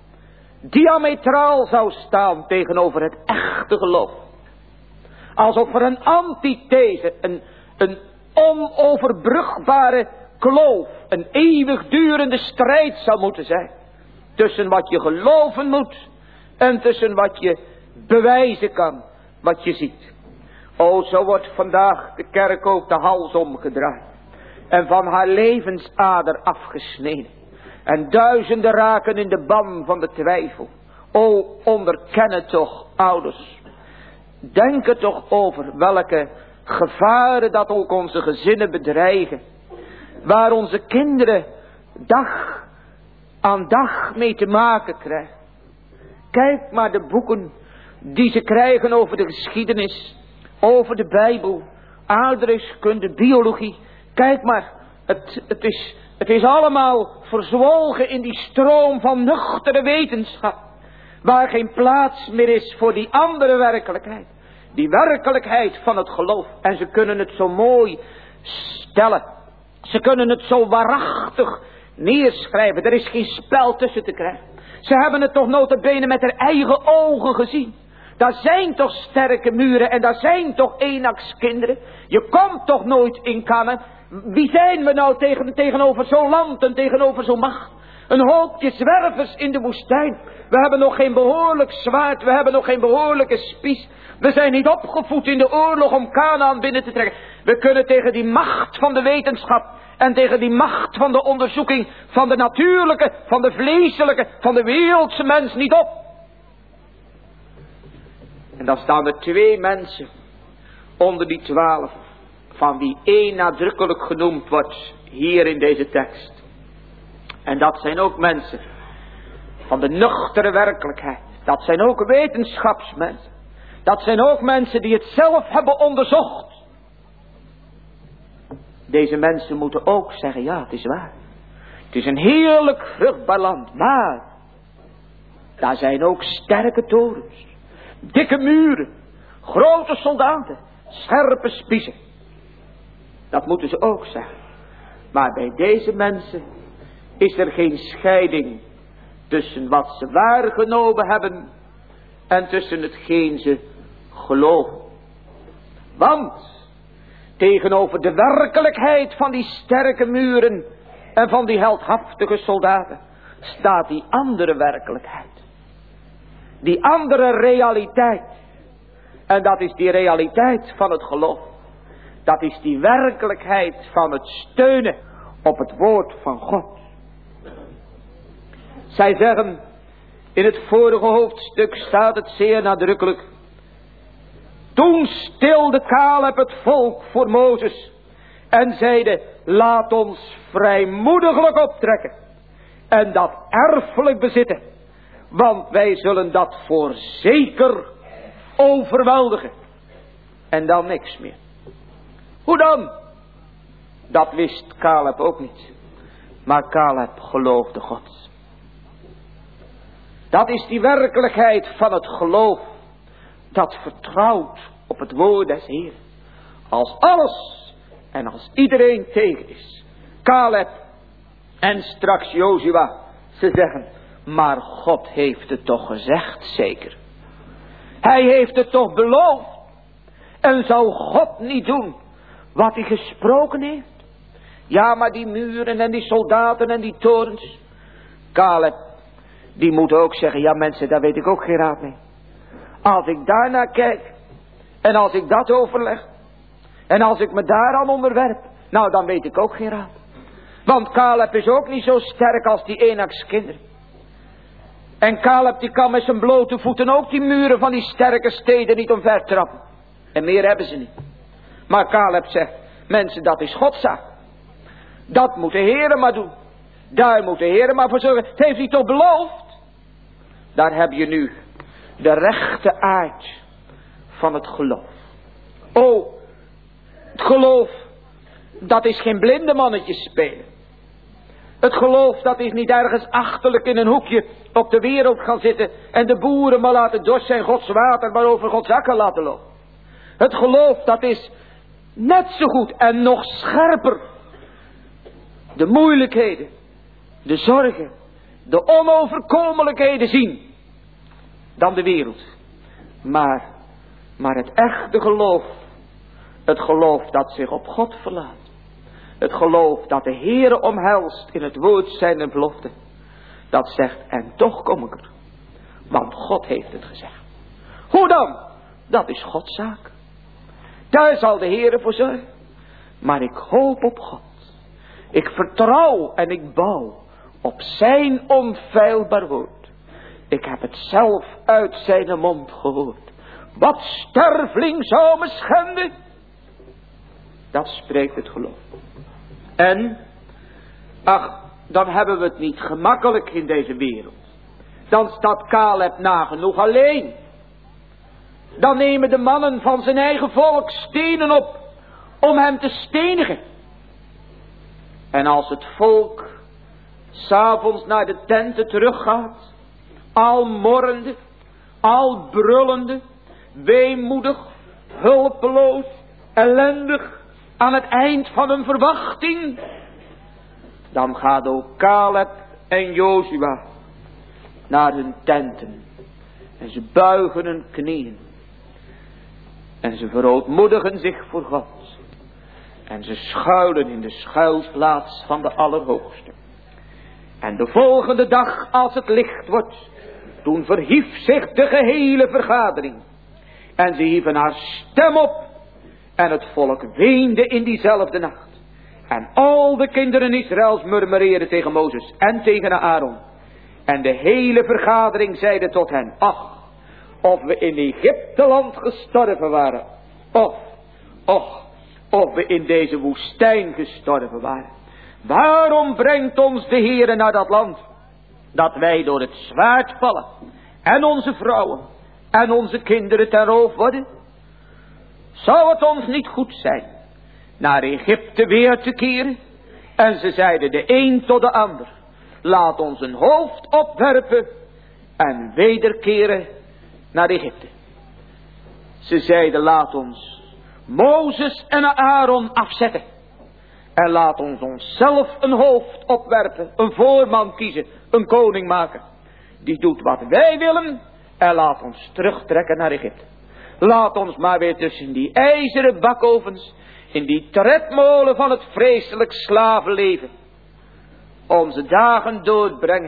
diametraal zou staan tegenover het echte geloof. Alsof er een antithese, een, een onoverbrugbare kloof, een eeuwigdurende strijd zou moeten zijn. Tussen wat je geloven moet en tussen wat je bewijzen kan, wat je ziet. O, zo wordt vandaag de kerk ook de hals omgedraaid. En van haar levensader afgesneden. En duizenden raken in de ban van de twijfel. O, onderken het toch, ouders. Denk er toch over welke gevaren dat ook onze gezinnen bedreigen. Waar onze kinderen dag aan dag mee te maken krijgen. Kijk maar de boeken die ze krijgen over de geschiedenis. Over de Bijbel, aardrijkskunde, biologie. Kijk maar, het, het, is, het is allemaal verzwolgen in die stroom van nuchtere wetenschap. Waar geen plaats meer is voor die andere werkelijkheid. Die werkelijkheid van het geloof. En ze kunnen het zo mooi stellen. Ze kunnen het zo waarachtig neerschrijven. Er is geen spel tussen te krijgen. Ze hebben het toch nota bene met hun eigen ogen gezien. Daar zijn toch sterke muren en daar zijn toch Enakskinderen. Je komt toch nooit in Kanaan. Wie zijn we nou tegen, tegenover zo'n land en tegenover zo'n macht? Een hoopje zwervers in de woestijn. We hebben nog geen behoorlijk zwaard, we hebben nog geen behoorlijke spies. We zijn niet opgevoed in de oorlog om Kanaan binnen te trekken. We kunnen tegen die macht van de wetenschap en tegen die macht van de onderzoeking van de natuurlijke, van de vleeselijke, van de wereldse mens niet op. En dan staan er twee mensen onder die twaalf, van wie één nadrukkelijk genoemd wordt hier in deze tekst. En dat zijn ook mensen van de nuchtere werkelijkheid. Dat zijn ook wetenschapsmensen. Dat zijn ook mensen die het zelf hebben onderzocht. Deze mensen moeten ook zeggen, ja, het is waar. Het is een heerlijk vruchtbaar land, maar daar zijn ook sterke torens. Dikke muren, grote soldaten, scherpe spiezen. Dat moeten ze ook zeggen. Maar bij deze mensen is er geen scheiding tussen wat ze waargenomen hebben en tussen hetgeen ze geloven. Want tegenover de werkelijkheid van die sterke muren en van die heldhaftige soldaten staat die andere werkelijkheid. Die andere realiteit. En dat is die realiteit van het geloof. Dat is die werkelijkheid van het steunen op het woord van God. Zij zeggen, in het vorige hoofdstuk staat het zeer nadrukkelijk. Toen stilde Kaleb het volk voor Mozes en zeide, laat ons vrijmoediglijk optrekken en dat erfelijk bezitten. Want wij zullen dat voorzeker overweldigen. En dan niks meer. Hoe dan? Dat wist Kaleb ook niet. Maar Caleb geloofde God. Dat is die werkelijkheid van het geloof. Dat vertrouwt op het woord des Heeren. Als alles en als iedereen tegen is. Caleb en straks Jozua. Ze zeggen, maar God heeft het toch gezegd, zeker. Hij heeft het toch beloofd. En zou God niet doen wat hij gesproken heeft? Ja, maar die muren en die soldaten en die torens. Caleb, die moet ook zeggen, ja mensen, daar weet ik ook geen raad mee. Als ik daarnaar kijk. En als ik dat overleg. En als ik me daaraan onderwerp. Nou, dan weet ik ook geen raad. Want Caleb is ook niet zo sterk als die Enaks kinderen. En Caleb die kan met zijn blote voeten ook die muren van die sterke steden niet omver trappen. En meer hebben ze niet. Maar Caleb zegt, mensen, dat is Godszaak. Dat moet de Heere maar doen. Daar moet de Heere maar voor zorgen. Het heeft hij toch beloofd? Daar heb je nu de rechte aard van het geloof. O, het geloof, dat is geen blinde mannetjes spelen. Het geloof, dat is niet ergens achterlijk in een hoekje op de wereld gaan zitten en de boeren maar laten dorst zijn Gods water maar over Gods akker laten lopen. Het geloof, dat is net zo goed en nog scherper de moeilijkheden, de zorgen, de onoverkomelijkheden zien dan de wereld. Maar, maar het echte geloof, het geloof dat zich op God verlaat. Het geloof dat de Heere omhelst in het woord zijn belofte. Dat zegt, en toch kom ik er. Want God heeft het gezegd. Hoe dan? Dat is Gods zaak. Daar zal de Heere voor zorgen. Maar ik hoop op God. Ik vertrouw en ik bouw op zijn onfeilbaar woord. Ik heb het zelf uit zijn mond gehoord. Wat sterveling zou me schenden? Dat spreekt het geloof. En, ach, dan hebben we het niet gemakkelijk in deze wereld. Dan staat Caleb nagenoeg alleen. Dan nemen de mannen van zijn eigen volk stenen op om hem te stenigen. En als het volk 's avonds naar de tenten teruggaat, al morrende, al brullende, weemoedig, hulpeloos, ellendig, aan het eind van hun verwachting, dan gaat ook Caleb en Jozua naar hun tenten. En ze buigen hun knieën. En ze verootmoedigen zich voor God. En ze schuilen in de schuilplaats van de Allerhoogste. En de volgende dag, als het licht wordt, toen verhief zich de gehele vergadering. En ze hieven haar stem op. En het volk weende in diezelfde nacht. En al de kinderen Israëls murmureerden tegen Mozes en tegen Aaron. En de hele vergadering zeide tot hen, ach, of we in Egypteland gestorven waren. Of, och, of we in deze woestijn gestorven waren. Waarom brengt ons de Heere naar dat land, dat wij door het zwaard vallen, en onze vrouwen, en onze kinderen ten roof worden? Zou het ons niet goed zijn naar Egypte weer te keren? En ze zeiden de een tot de ander, laat ons een hoofd opwerpen en wederkeren naar Egypte. Ze zeiden, laat ons Mozes en Aaron afzetten. En laat ons onszelf een hoofd opwerpen, een voorman kiezen, een koning maken. Die doet wat wij willen en laat ons terugtrekken naar Egypte. Laat ons maar weer tussen die ijzeren bakovens, in die tredmolen van het vreselijk slavenleven, onze dagen doorbrengen.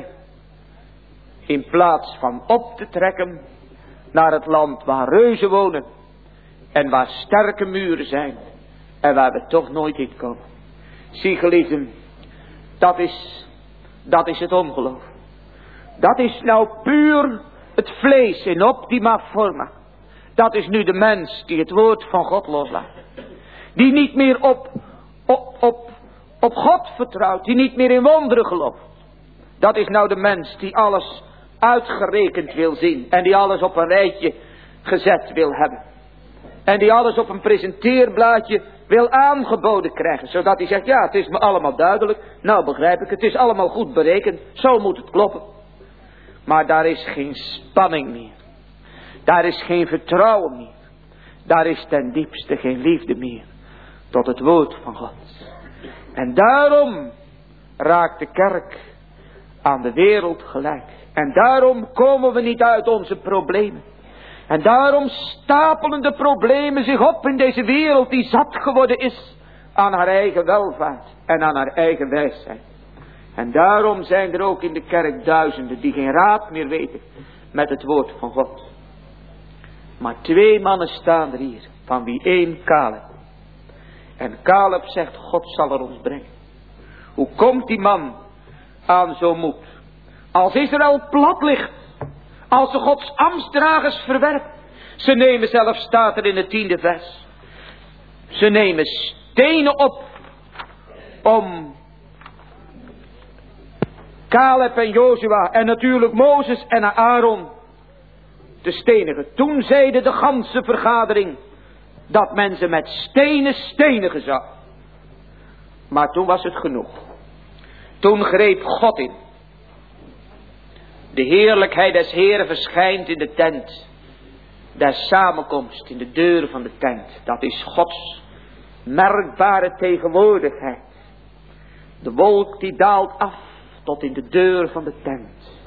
In plaats van op te trekken naar het land waar reuzen wonen en waar sterke muren zijn en waar we toch nooit in komen. Zie geliefden, dat is, dat is het ongeloof. Dat is nou puur het vlees in optima forma. Dat is nu de mens die het woord van God loslaat. Die niet meer op, op, op, op God vertrouwt. Die niet meer in wonderen gelooft. Dat is nou de mens die alles uitgerekend wil zien. En die alles op een rijtje gezet wil hebben. En die alles op een presenteerblaadje wil aangeboden krijgen. Zodat hij zegt, ja, het is me allemaal duidelijk. Nou begrijp ik, het is allemaal goed berekend. Zo moet het kloppen. Maar daar is geen spanning meer. Daar is geen vertrouwen meer. Daar is ten diepste geen liefde meer. Tot het woord van God. En daarom raakt de kerk aan de wereld gelijk. En daarom komen we niet uit onze problemen. En daarom stapelen de problemen zich op in deze wereld die zat geworden is aan haar eigen welvaart en aan haar eigen wijsheid. En daarom zijn er ook in de kerk duizenden die geen raad meer weten met het woord van God. Maar twee mannen staan er hier, van wie één Caleb. En Caleb zegt, God zal er ons brengen. Hoe komt die man aan zo'n moed? Als Israël plat ligt, als ze Gods ambtsdragers verwerpen. Ze nemen zelfs, staat er in het tiende vers. Ze nemen stenen op om Caleb en Jozua en natuurlijk Mozes en Aaron te stenigen. Toen zeide de ganse vergadering dat men ze met stenen stenigen zou. Maar toen was het genoeg. Toen greep God in. De heerlijkheid des Heeren verschijnt in de tent des samenkomst, in de deur van de tent. Dat is Gods merkbare tegenwoordigheid. De wolk die daalt af tot in de deur van de tent.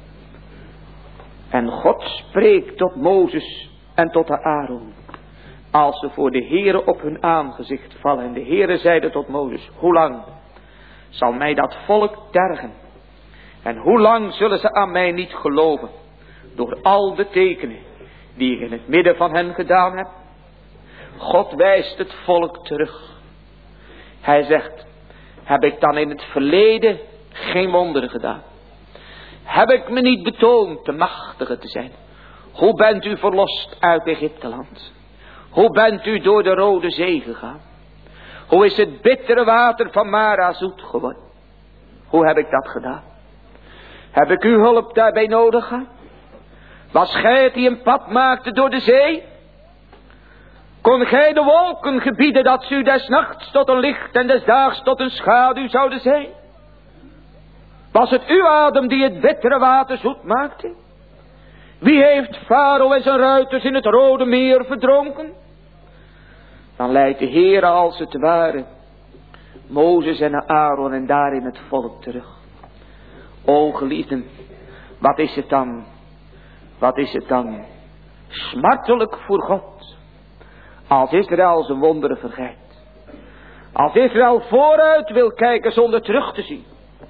En God spreekt tot Mozes en tot de Aaron. Als ze voor de Heere op hun aangezicht vallen. En de Heere zeide tot Mozes, hoe lang zal mij dat volk tergen? En hoe lang zullen ze aan mij niet geloven? Door al de tekenen die ik in het midden van hen gedaan heb. God wijst het volk terug. Hij zegt, heb ik dan in het verleden geen wonderen gedaan? Heb ik me niet betoond de machtige te zijn? Hoe bent u verlost uit Egypteland? Hoe bent u door de Rode Zee gegaan? Hoe is het bittere water van Mara zoet geworden? Hoe heb ik dat gedaan? Heb ik uw hulp daarbij nodig gehad? Was gij het die een pad maakte door de zee? Kon gij de wolken gebieden dat ze u des nachts tot een licht en des daags tot een schaduw zouden zijn? Was het uw adem die het bittere water zoet maakte? Wie heeft Farao en zijn ruiters in het Rode Meer verdronken? Dan leidt de Heere als het ware Mozes en Aaron en daarin het volk terug. O geliefden, wat is het dan? Wat is het dan? Smartelijk voor God. Als Israël zijn wonderen vergeet. Als Israël vooruit wil kijken zonder terug te zien.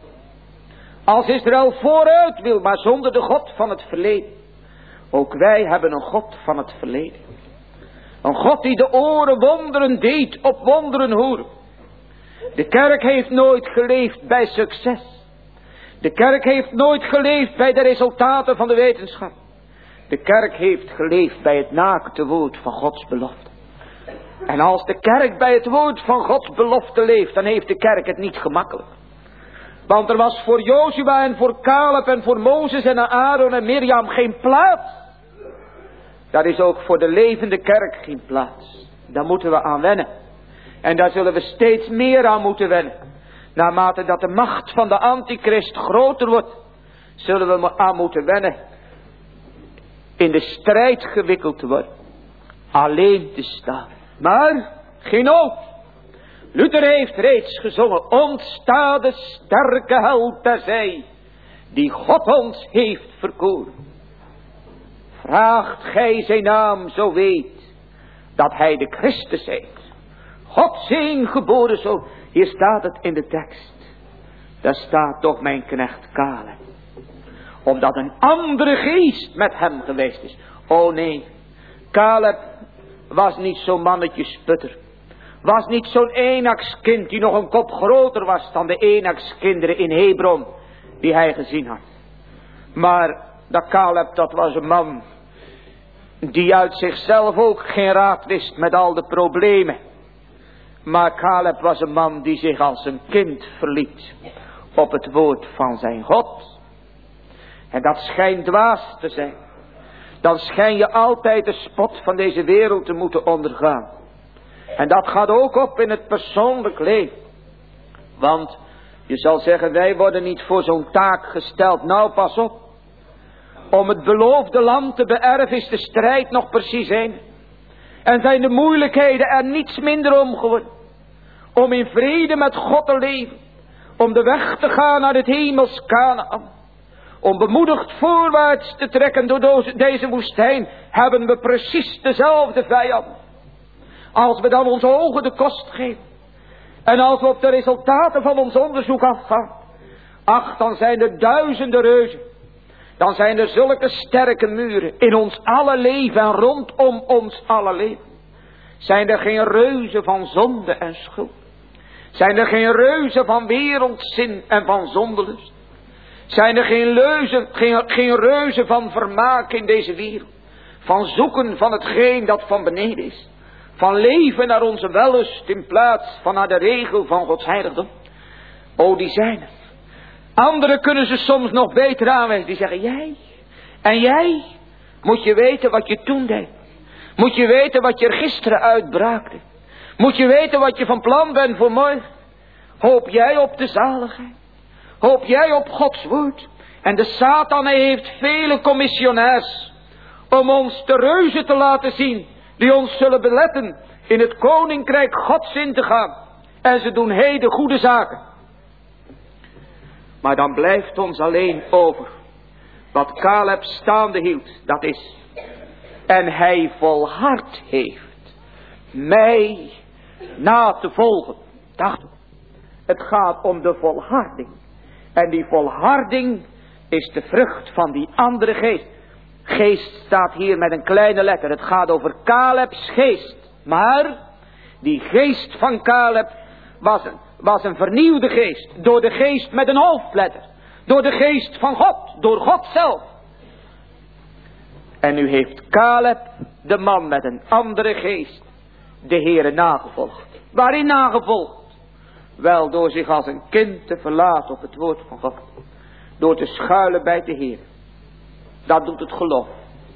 Als Israël vooruit wil, maar zonder de God van het verleden. Ook wij hebben een God van het verleden. Een God die de oren wonderen deed op wonderen horen. De kerk heeft nooit geleefd bij succes. De kerk heeft nooit geleefd bij de resultaten van de wetenschap. De kerk heeft geleefd bij het naakte woord van Gods belofte. En als de kerk bij het woord van Gods belofte leeft, dan heeft de kerk het niet gemakkelijk. Want er was voor Jozua en voor Caleb en voor Mozes en Aaron en Mirjam geen plaats. Daar is ook voor de levende kerk geen plaats. Daar moeten we aan wennen. En daar zullen we steeds meer aan moeten wennen. Naarmate dat de macht van de antichrist groter wordt, zullen we aan moeten wennen in de strijd gewikkeld te worden. Alleen te staan. Maar geen nood. Luther heeft reeds gezongen, ontsta de sterke held ter zij, die God ons heeft verkoren. Vraagt gij zijn naam, zo weet, dat hij de Christus heet. God zijn geboren zoon. Hier staat het in de tekst. Daar staat toch mijn knecht Caleb. Omdat een andere geest met hem geweest is. Oh nee, Caleb was niet zo'n mannetje sputter. Was niet zo'n Enakskind die nog een kop groter was dan de Enakskinderen in Hebron die hij gezien had. Maar dat Caleb, dat was een man die uit zichzelf ook geen raad wist met al de problemen. Maar Caleb was een man die zich als een kind verliet op het woord van zijn God. En dat schijnt dwaas te zijn. Dan schijn je altijd de spot van deze wereld te moeten ondergaan. En dat gaat ook op in het persoonlijk leven. Want je zal zeggen, wij worden niet voor zo'n taak gesteld. Nou, pas op. Om het beloofde land te beërven is de strijd nog precies één. En zijn de moeilijkheden er niets minder om geworden. Om in vrede met God te leven. Om de weg te gaan naar het hemels Kanaan. Om bemoedigd voorwaarts te trekken door deze woestijn. Hebben we precies dezelfde vijand. Als we dan onze ogen de kost geven. En als we op de resultaten van ons onderzoek afgaan. Ach, dan zijn er duizenden reuzen. Dan zijn er zulke sterke muren in ons alle leven en rondom ons alle leven. Zijn er geen reuzen van zonde en schuld. Zijn er geen reuzen van wereldzin en van zondelust. Zijn er geen, leuzen, geen, geen reuzen van vermaak in deze wereld. Van zoeken van hetgeen dat van beneden is. Van leven naar onze wellust in plaats van naar de regel van Gods heiligdom. O, die zijn er. Anderen kunnen ze soms nog beter aanwijzen. Die zeggen, jij en jij moet je weten wat je toen deed. Moet je weten wat je er gisteren uitbraakte. Moet je weten wat je van plan bent voor morgen. Hoop jij op de zaligheid. Hoop jij op Gods woord. En de Satan heeft vele commissionairs om ons de reuzen te laten zien. Die ons zullen beletten in het koninkrijk Gods in te gaan. En ze doen heden goede zaken. Maar dan blijft ons alleen over wat Caleb staande hield. Dat is. En hij volhard heeft mij na te volgen. Dacht u. Het gaat om de volharding. En die volharding is de vrucht van die andere geest. Geest staat hier met een kleine letter. Het gaat over Caleb's geest. Maar die geest van Caleb was een, was een vernieuwde geest. Door de geest met een hoofdletter. Door de geest van God. Door God zelf. En nu heeft Caleb, de man met een andere geest, de Heere nagevolgd. Waarin nagevolgd? Wel door zich als een kind te verlaten op het woord van God. Door te schuilen bij de Heer. Dat doet het geloof.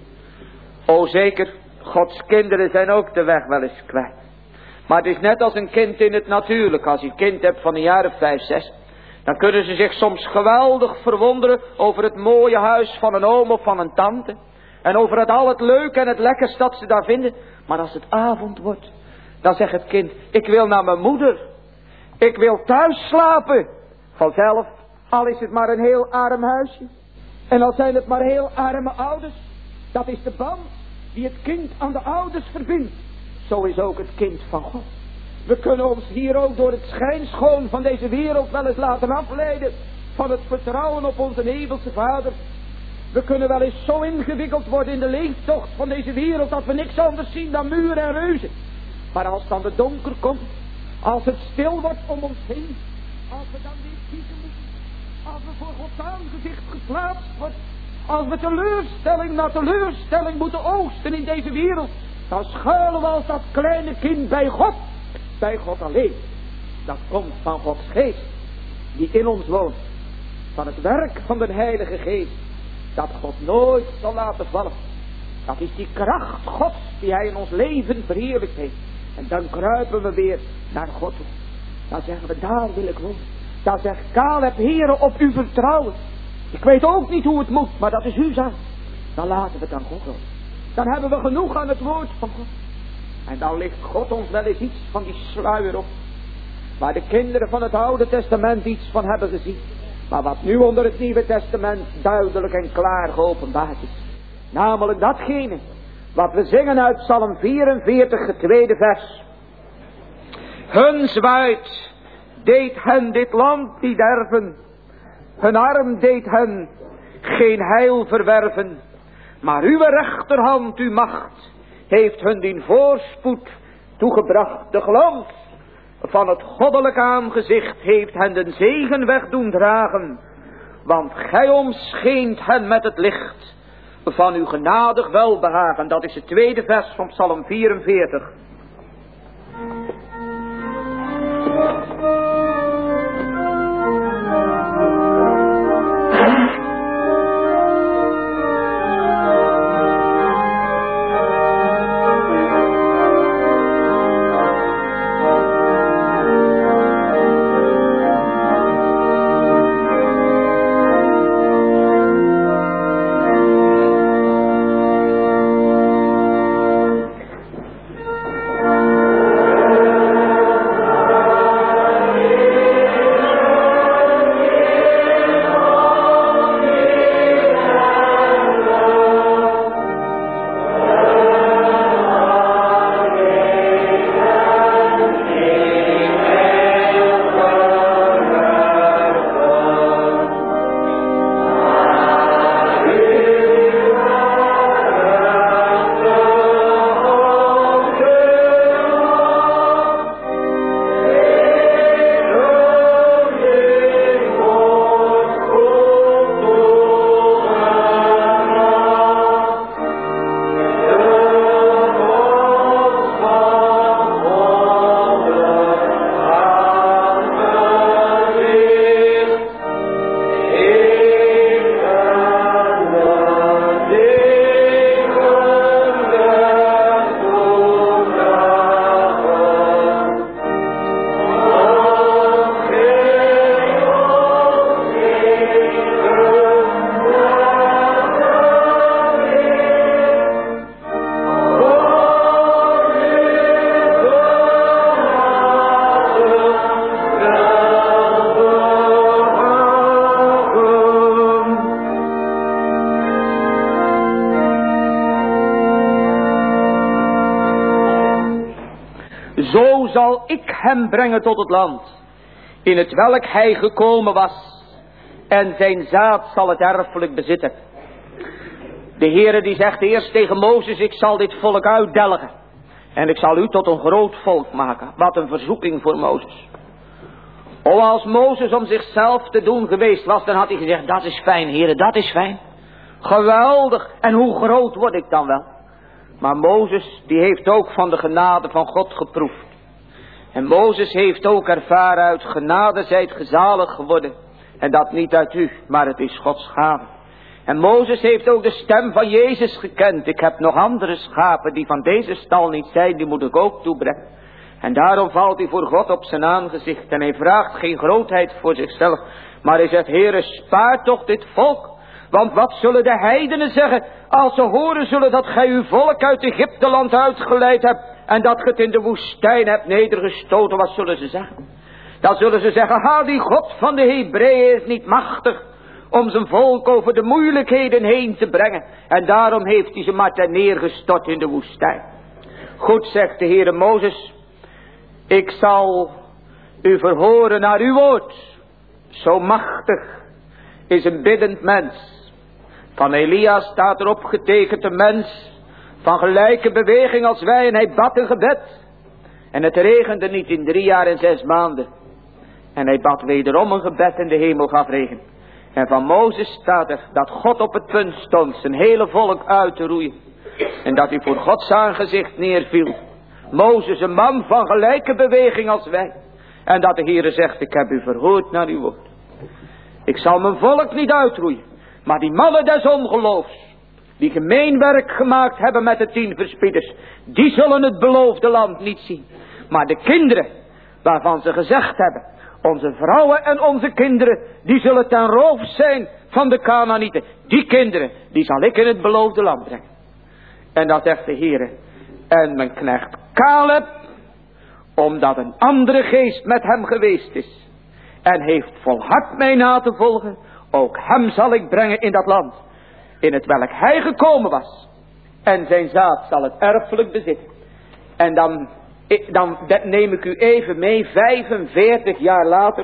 O zeker, Gods kinderen zijn ook de weg wel eens kwijt. Maar het is net als een kind in het natuurlijk. Als je een kind hebt van een jaar of vijf, zes. Dan kunnen ze zich soms geweldig verwonderen over het mooie huis van een oom of van een tante. En over het al het leuke en het lekkers dat ze daar vinden. Maar als het avond wordt, dan zegt het kind, ik wil naar mijn moeder. Ik wil thuis slapen. Vanzelf, al is het maar een heel arm huisje. En al zijn het maar heel arme ouders. Dat is de band die het kind aan de ouders verbindt. Zo is ook het kind van God. We kunnen ons hier ook door het schijnschoon van deze wereld wel eens laten afleiden. Van het vertrouwen op onze hemelse Vader. We kunnen wel eens zo ingewikkeld worden in de leeftocht van deze wereld. Dat we niks anders zien dan muren en reuzen. Maar als dan de donker komt. Als het stil wordt om ons heen. Als we dan weer kiezen moeten. Als we voor Gods aangezicht geplaatst worden. Als we teleurstelling na teleurstelling moeten oogsten in deze wereld. Dan schuilen we als dat kleine kind bij God. Bij God alleen. Dat komt van Gods geest. Die in ons woont. Van het werk van de Heilige Geest. Dat God nooit zal laten vallen. Dat is die kracht Gods die Hij in ons leven verheerlijkt heeft. En dan kruipen we weer naar God toe. Dan zeggen we, daar wil ik wonen. Dan zegt Caleb, Heere, op u vertrouwen. Ik weet ook niet hoe het moet, maar dat is uw zaak. Dan laten we het aan God over. Dan hebben we genoeg aan het woord van God. En dan ligt God ons wel eens iets van die sluier op. Waar de kinderen van het Oude Testament iets van hebben gezien. Maar wat nu onder het Nieuwe Testament duidelijk en klaar geopenbaard is. Namelijk datgene wat we zingen uit Psalm vierenveertig, het tweede vers. Hun zwaard deed hen dit land niet erven. Hun arm deed hen geen heil verwerven. Maar uw rechterhand, uw macht, heeft hun die voorspoed toegebracht. De glans van het goddelijk aangezicht heeft hen den zegen weg doen dragen. Want gij omscheent hen met het licht van uw genadig welbehagen. Dat is het tweede vers van Psalm vierenveertig. zal ik hem brengen tot het land, in het welk hij gekomen was, en zijn zaad zal het erfelijk bezitten. De Heere die zegt eerst tegen Mozes, ik zal dit volk uitdelgen. En ik zal u tot een groot volk maken. Wat een verzoeking voor Mozes. O, als Mozes om zichzelf te doen geweest was, dan had hij gezegd, dat is fijn, Heere, dat is fijn. Geweldig, en hoe groot word ik dan wel? Maar Mozes, die heeft ook van de genade van God geproefd. En Mozes heeft ook ervaren, uit genade zijt gezalig geworden. En dat niet uit u, maar het is Gods gave. En Mozes heeft ook de stem van Jezus gekend. Ik heb nog andere schapen die van deze stal niet zijn, die moet ik ook toebrengen. En daarom valt hij voor God op zijn aangezicht. En hij vraagt geen grootheid voor zichzelf. Maar hij zegt, Heere, spaar toch dit volk. Want wat zullen de heidenen zeggen als ze horen zullen dat gij uw volk uit Egypteland uitgeleid hebt. En dat ge het in de woestijn hebt nedergestoten. Wat zullen ze zeggen? Dan zullen ze zeggen, ha, die God van de Hebreeën is niet machtig om zijn volk over de moeilijkheden heen te brengen. En daarom heeft hij ze maar ten neergestort in de woestijn. Goed, zegt de Heere Mozes, ik zal u verhoren naar uw woord. Zo machtig is een biddend mens. Van Elia staat erop getekend een mens van gelijke beweging als wij, en hij bad een gebed. En het regende niet in drie jaar en zes maanden. En hij bad wederom een gebed en de hemel gaf regen. En van Mozes staat er dat God op het punt stond zijn hele volk uit te roeien. En dat hij voor Gods aangezicht neerviel. Mozes, een man van gelijke beweging als wij. En dat de Heere zegt, ik heb u verhoord naar uw woord. Ik zal mijn volk niet uitroeien. Maar die mannen des ongeloofs, die gemeen werk gemaakt hebben met de tien verspieders, die zullen het beloofde land niet zien. Maar de kinderen, waarvan ze gezegd hebben, onze vrouwen en onze kinderen, die zullen ten roof zijn van de Kanaanieten. Die kinderen, die zal ik in het beloofde land brengen. En dan zegt de Heere, en mijn knecht Caleb, omdat een andere geest met hem geweest is, en heeft volhard mij na te volgen, ook hem zal ik brengen in dat land, in het welk hij gekomen was. En zijn zaad zal het erfelijk bezitten. En dan, dan neem ik u even mee, vijfenveertig jaar later.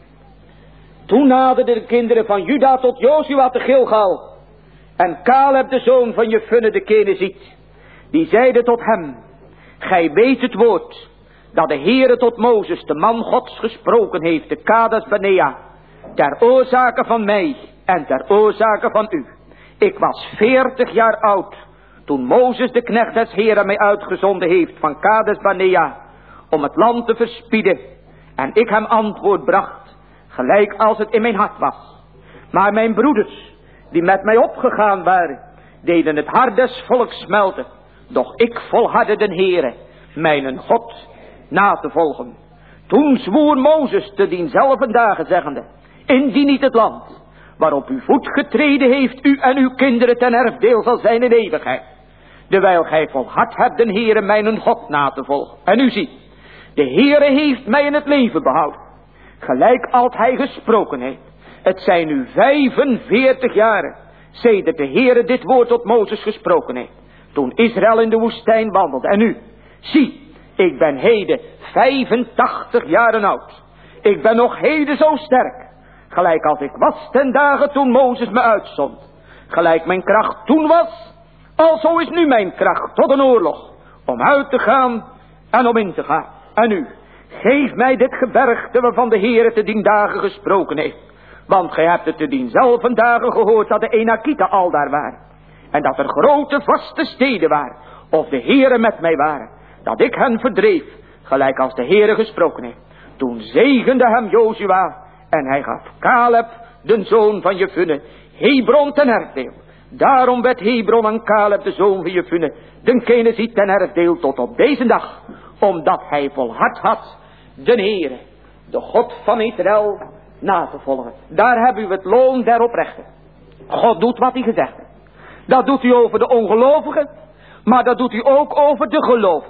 Toen naderden de kinderen van Juda tot Jozua te Gilgal. En Caleb, de zoon van Jefunne de Keniziet, die zeide tot hem, gij weet het woord dat de Heere tot Mozes, de man Gods, gesproken heeft, de Kades Barnea, ter oorzake van mij en ter oorzake van u. Ik was veertig jaar oud toen Mozes, de knecht des Heeren, mij uitgezonden heeft van Kades Barnea om het land te verspieden. En ik hem antwoord bracht, gelijk als het in mijn hart was. Maar mijn broeders, die met mij opgegaan waren, deden het hart des volks smelten. Doch ik volhardde den Heere, mijn God, na te volgen. Toen zwoer Mozes te dienzelfde dagen zeggende, indien niet het land waarop uw voet getreden heeft, u en uw kinderen ten erfdeel zal zijn in eeuwigheid. Dewijl gij volhard hebt den Heere mijn God na te volgen. En u ziet, de Heere heeft mij in het leven behouden, gelijk als hij gesproken heeft. Het zijn nu vijfenveertig jaren sedert de Heere dit woord tot Mozes gesproken heeft, toen Israël in de woestijn wandelde. En nu, zie, ik ben heden vijfentachtig jaren oud. Ik ben nog heden zo sterk, gelijk als ik was ten dagen toen Mozes me uitzond. Gelijk mijn kracht toen was, alzo is nu mijn kracht tot een oorlog, om uit te gaan en om in te gaan. En nu, geef mij dit gebergte waarvan de Heere te dien dagen gesproken heeft. Want gij hebt het te dienzelfde dagen gehoord dat de Enakieten al daar waren. En dat er grote vaste steden waren, of de Heere met mij waren, dat ik hen verdreef, gelijk als de Heere gesproken heeft. Toen zegende hem Jozua, en hij gaf Caleb, de zoon van Jefunne, Hebron ten erfdeel. Daarom werd Hebron aan Caleb, de zoon van Jefunne, de Keniziet ten erfdeel tot op deze dag, omdat hij volhard had de Heere, de God van Israël, na te volgen. Daar hebben u het loon der oprechten. God doet wat hij gezegd heeft. Dat doet u over de ongelovigen, maar dat doet u ook over de gelovigen.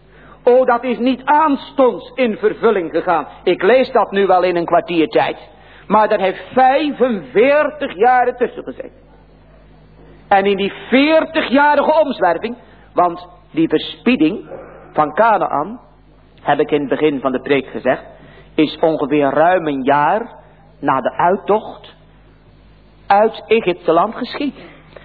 O, dat is niet aanstonds in vervulling gegaan. Ik lees dat nu wel in een kwartier tijd. Maar er heeft vijfenveertig jaren tussen gezeten. En in die veertigjarige omzwerving, want die verspieding van Kanaan, heb ik in het begin van de preek gezegd, is ongeveer ruim een jaar na de uittocht uit Egypteland geschied.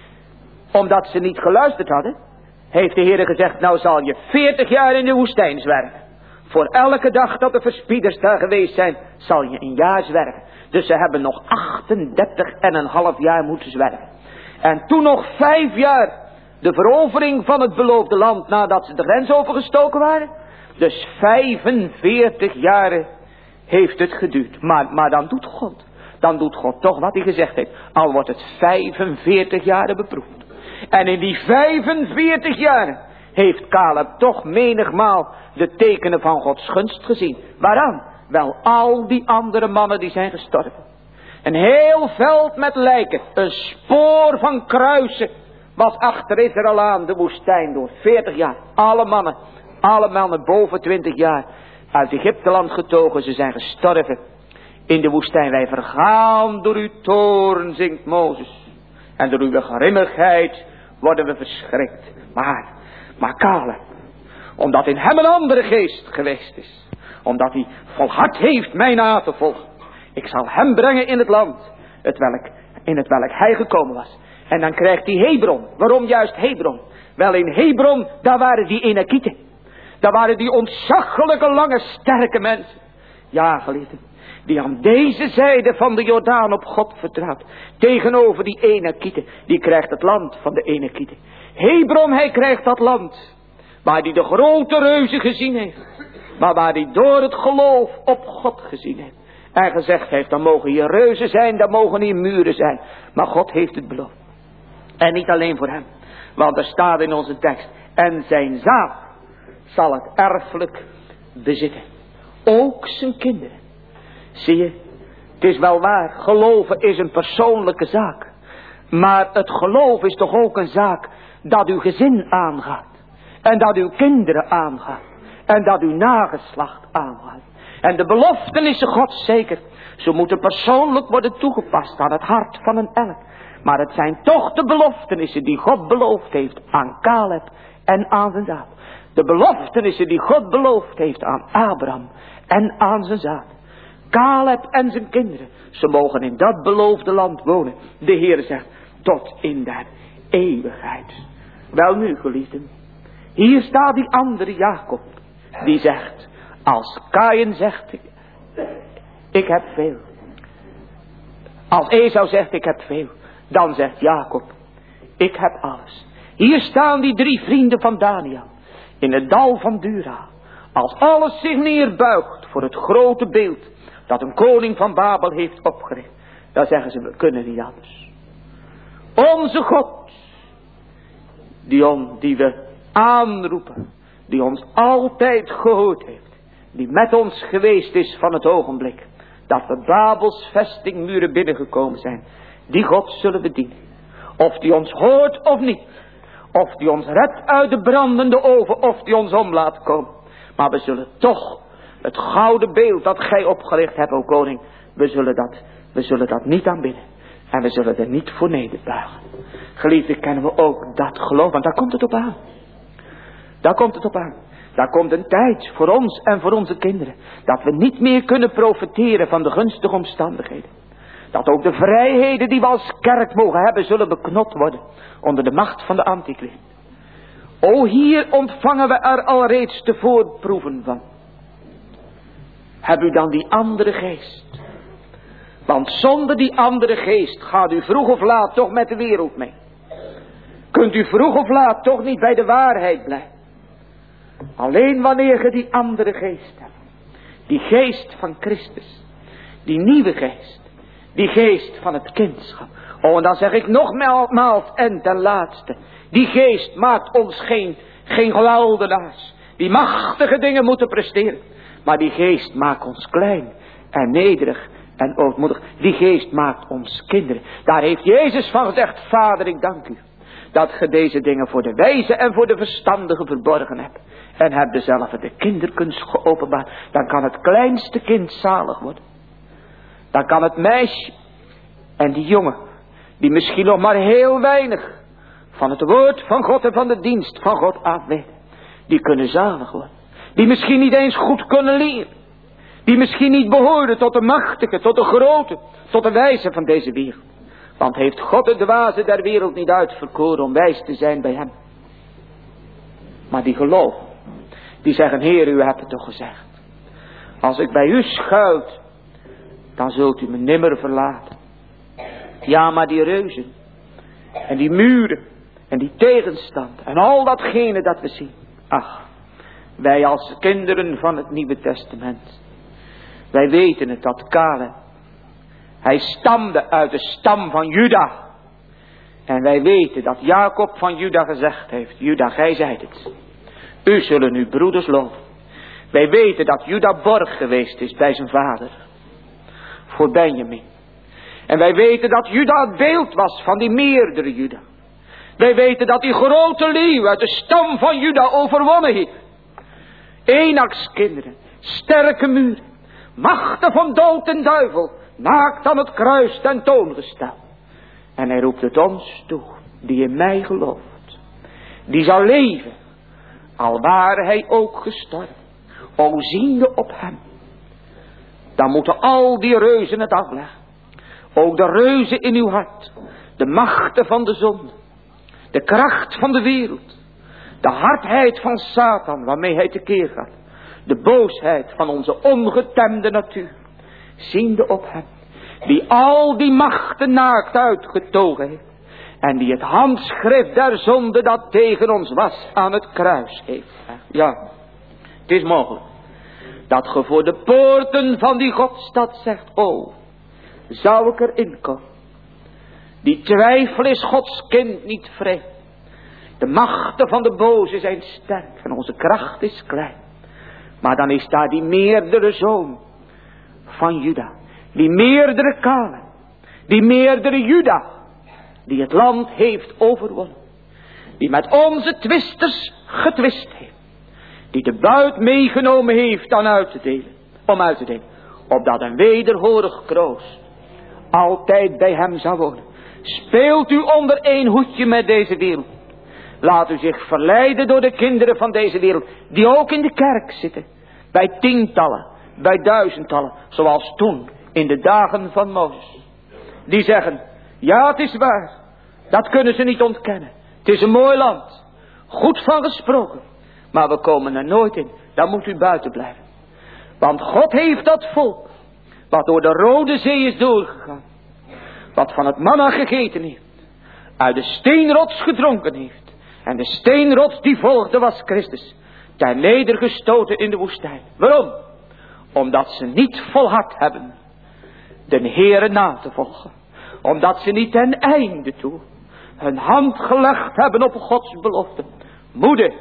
Omdat ze niet geluisterd hadden, heeft de Heer gezegd, nou zal je veertig jaar in de woestijn zwerven. Voor elke dag dat de verspieders daar geweest zijn, zal je een jaar zwerven. Dus ze hebben nog achtendertig en een half jaar moeten zwerven. En toen nog vijf jaar de verovering van het beloofde land nadat ze de grens overgestoken waren. Dus vijfenveertig jaren heeft het geduurd. Maar, maar dan doet God. Dan doet God toch wat hij gezegd heeft. Al wordt het vijfenveertig jaren beproefd. En in die vijfenveertig jaren heeft Caleb toch menigmaal de tekenen van Gods gunst gezien. Waaraan? Wel, al die andere mannen die zijn gestorven. Een heel veld met lijken. Een spoor van kruisen. Was achter Israël aan de woestijn door veertig jaar. Alle mannen. Alle mannen boven twintig jaar. Uit Egypteland getogen. Ze zijn gestorven. In de woestijn. Wij vergaan door uw toorn, zingt Mozes. En door uw grimmigheid worden we verschrikt. Maar, maar Caleb. Omdat in hem een andere geest geweest is. Omdat hij volhard heeft mij na te volgen. Ik zal hem brengen in het land. Het welk, in het welk hij gekomen was. En dan krijgt hij Hebron. Waarom juist Hebron? Wel, in Hebron, daar waren die Enakieten. Daar waren die ontzaglijke lange sterke mensen. Ja, geliefden. Die aan deze zijde van de Jordaan op God vertrouwt. Tegenover die Enakieten. Die krijgt het land van de Enakieten. Hebron, hij krijgt dat land. Waar hij de grote reuzen gezien heeft. Maar waar hij door het geloof op God gezien heeft. En gezegd heeft, dan mogen hier reuzen zijn, dan mogen hier muren zijn. Maar God heeft het beloofd. En niet alleen voor hem. Want er staat in onze tekst. En zijn zaad zal het erfelijk bezitten. Ook zijn kinderen. Zie je, het is wel waar, geloven is een persoonlijke zaak. Maar het geloof is toch ook een zaak dat uw gezin aangaat. En dat uw kinderen aangaat. En dat uw nageslacht aangaat. En de beloftenissen Gods zeker. Ze moeten persoonlijk worden toegepast aan het hart van een elk. Maar het zijn toch de beloftenissen die God beloofd heeft aan Caleb en aan zijn zaad. De beloftenissen die God beloofd heeft aan Abraham en aan zijn zaad. Caleb en zijn kinderen. Ze mogen in dat beloofde land wonen. De Heer zegt, tot in der eeuwigheid. Wel nu, geliefden. Hier staat die andere Jacob. Die zegt, als Kaïn zegt, ik, ik heb veel. Als Esau zegt, ik heb veel. Dan zegt Jacob, ik heb alles. Hier staan die drie vrienden van Daniel. In het dal van Dura. Als alles zich neerbuigt voor het grote beeld dat een koning van Babel heeft opgericht. Dan zeggen ze, we kunnen niet anders. Onze God, die, on, die we aanroepen, die ons altijd gehoord heeft, die met ons geweest is van het ogenblik dat we Babels vestingmuren binnengekomen zijn, die God zullen we dienen. Of die ons hoort of niet. Of die ons redt uit de brandende oven, of die ons om laat komen. Maar we zullen toch het gouden beeld dat gij opgericht hebt, o koning, we zullen dat, we zullen dat niet aanbidden. En we zullen er niet voor nederbuigen. Geliefden, kennen we ook dat geloof, want daar komt het op aan. Daar komt het op aan. Daar komt een tijd voor ons en voor onze kinderen. Dat we niet meer kunnen profiteren van de gunstige omstandigheden. Dat ook de vrijheden die we als kerk mogen hebben zullen beknot worden. Onder de macht van de antichrist. O, hier ontvangen we er al reeds de voorproeven van. Heb u dan die andere geest? Want zonder die andere geest gaat u vroeg of laat toch met de wereld mee. Kunt u vroeg of laat toch niet bij de waarheid blijven. Alleen wanneer je die andere geest hebt. Die geest van Christus. Die nieuwe geest. Die geest van het kindschap. Oh, en dan zeg ik nogmaals en ten laatste. Die geest maakt ons geen, geen geweldenaars. Die machtige dingen moeten presteren. Maar die geest maakt ons klein en nederig en ootmoedig. Die geest maakt ons kinderen. Daar heeft Jezus van gezegd, Vader, ik dank u. Dat ge deze dingen voor de wijze en voor de verstandigen verborgen hebt. En hebt dezelfde de kinderkunst geopenbaard. Dan kan het kleinste kind zalig worden. Dan kan het meisje en die jongen, die misschien nog maar heel weinig van het woord van God en van de dienst van God afweten, die kunnen zalig worden. Die misschien niet eens goed kunnen leren. Die misschien niet behoorden tot de machtige, tot de grote, tot de wijze van deze wereld. Want heeft God de dwaze der wereld niet uitverkoren om wijs te zijn bij hem. Maar die geloven. Die zeggen, Heer, u hebt het toch gezegd. Als ik bij u schuilt, dan zult u me nimmer verlaten. Ja, maar die reuzen. En die muren. En die tegenstand. En al datgene dat we zien. Ach, wij als kinderen van het Nieuwe Testament. Wij weten het dat Caleb. Hij stamde uit de stam van Juda. En wij weten dat Jacob van Juda gezegd heeft. Juda, gij zijt het. U zullen uw broeders loven. Wij weten dat Juda borg geweest is bij zijn vader. Voor Benjamin. En wij weten dat Juda het beeld was van die meerdere Juda. Wij weten dat die grote leeuw uit de stam van Juda overwonnen heeft. Enaks kinderen, sterke muren, machten van dood en duivel, naakt aan het kruis tentoongesteld. En hij roept het ons toe, die in mij gelooft. Die zal leven, al ware hij ook gestorven. O ziende op hem. Dan moeten al die reuzen het afleggen. Ook de reuzen in uw hart. De machten van de zonde. De kracht van de wereld. De hardheid van Satan waarmee hij tekeer gaat. De boosheid van onze ongetemde natuur. Ziende op hem. Die al die machten naakt uitgetogen heeft. En die het handschrift der zonde dat tegen ons was aan het kruis heeft. Ja, het is mogelijk. Dat ge voor de poorten van die Godstad zegt, oh, zou ik erin komen. Die twijfel is Gods kind niet vrij. De machten van de boze zijn sterk en onze kracht is klein. Maar dan is daar die meerdere zoon van Juda. Die meerdere Caleb. Die meerdere Juda. Die het land heeft overwonnen. Die met onze twisters getwist heeft. Die de buit meegenomen heeft aan uit te delen. Om uit te delen. Opdat een wederhorig kroost altijd bij hem zou wonen. Speelt u onder één hoedje met deze wereld. Laat u zich verleiden door de kinderen van deze wereld. Die ook in de kerk zitten. Bij tientallen. Bij duizendtallen. Zoals toen in de dagen van Mozes. Die zeggen. Ja, het is waar. Dat kunnen ze niet ontkennen. Het is een mooi land. Goed van gesproken. Maar we komen er nooit in. Dan moet u buiten blijven. Want God heeft dat volk. Wat door de Rode Zee is doorgegaan. Wat van het manna gegeten heeft. Uit de steenrots gedronken heeft. En de steenrots die volgde was Christus. Ter nedergestoten in de woestijn. Waarom? Omdat ze niet volhard hebben. De Heere na te volgen. Omdat ze niet ten einde toe hun hand gelegd hebben op Gods belofte. Moede,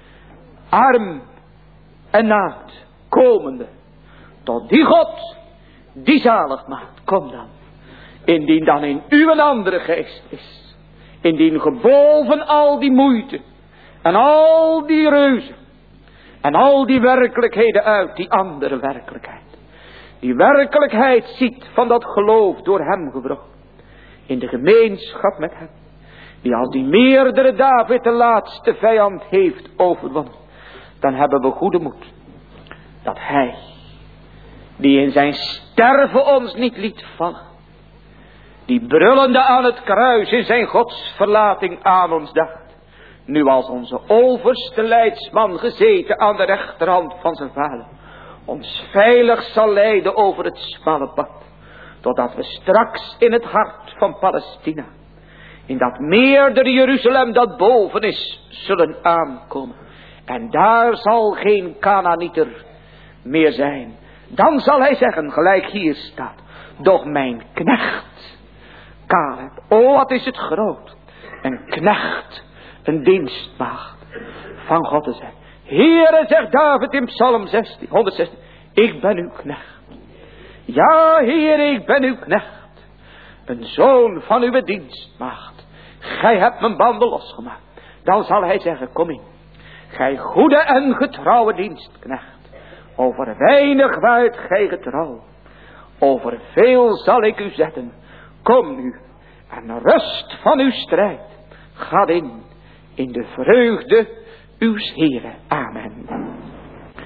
arm en naakt, komende tot die God die zalig maakt. Kom dan, indien dan in u een andere geest is. Indien geboven al die moeite en al die reuzen en al die werkelijkheden uit, die andere werkelijkheid. Die werkelijkheid ziet van dat geloof door hem gebroken. In de gemeenschap met hem. Die als die meerdere David de laatste vijand heeft overwonnen. Dan hebben we goede moed. Dat hij, die in zijn sterven ons niet liet vallen. Die brullende aan het kruis in zijn godsverlating aan ons dacht. Nu als onze overste leidsman gezeten aan de rechterhand van zijn vader. Ons veilig zal leiden over het smalle pad. Totdat we straks in het hart van Palestina. In dat meerdere Jeruzalem dat boven is. Zullen aankomen. En daar zal geen Kananieter meer zijn. Dan zal hij zeggen, gelijk hier staat. Doch mijn knecht. Caleb. Oh wat is het groot. Een knecht. Een dienstmaagd. Van God te zijn. Heere, zegt David in Psalm zestien, honderdzestien. Ik ben uw knecht. Ja, Heere, ik ben uw knecht. Een zoon van uw dienstmaagd. Gij hebt mijn banden losgemaakt. Dan zal hij zeggen, kom in. Gij goede en getrouwe dienstknecht. Over weinig waart gij getrouw. Over veel zal ik u zetten. Kom nu. En rust van uw strijd. Ga in. In de vreugde uws Heere. Amen.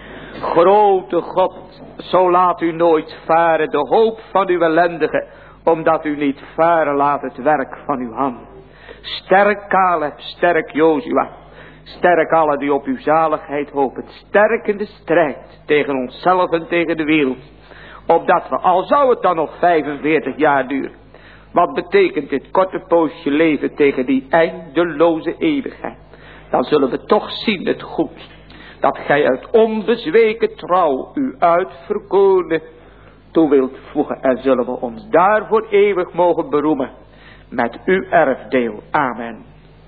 Grote God, zo laat u nooit varen de hoop van uw ellendige, omdat u niet varen laat het werk van uw hand. Sterk Caleb, sterk Jozua, sterk alle die op uw zaligheid hopen, sterk in de strijd tegen onszelf en tegen de wereld, opdat we, al zou het dan nog vijfenveertig jaar duren, wat betekent dit korte poosje leven tegen die eindeloze eeuwigheid, dan zullen we toch zien het goed, dat gij uit onbezweken trouw uw uitverkorene toe wilt voegen, en zullen we ons daarvoor eeuwig mogen beroemen met uw erfdeel. Amen.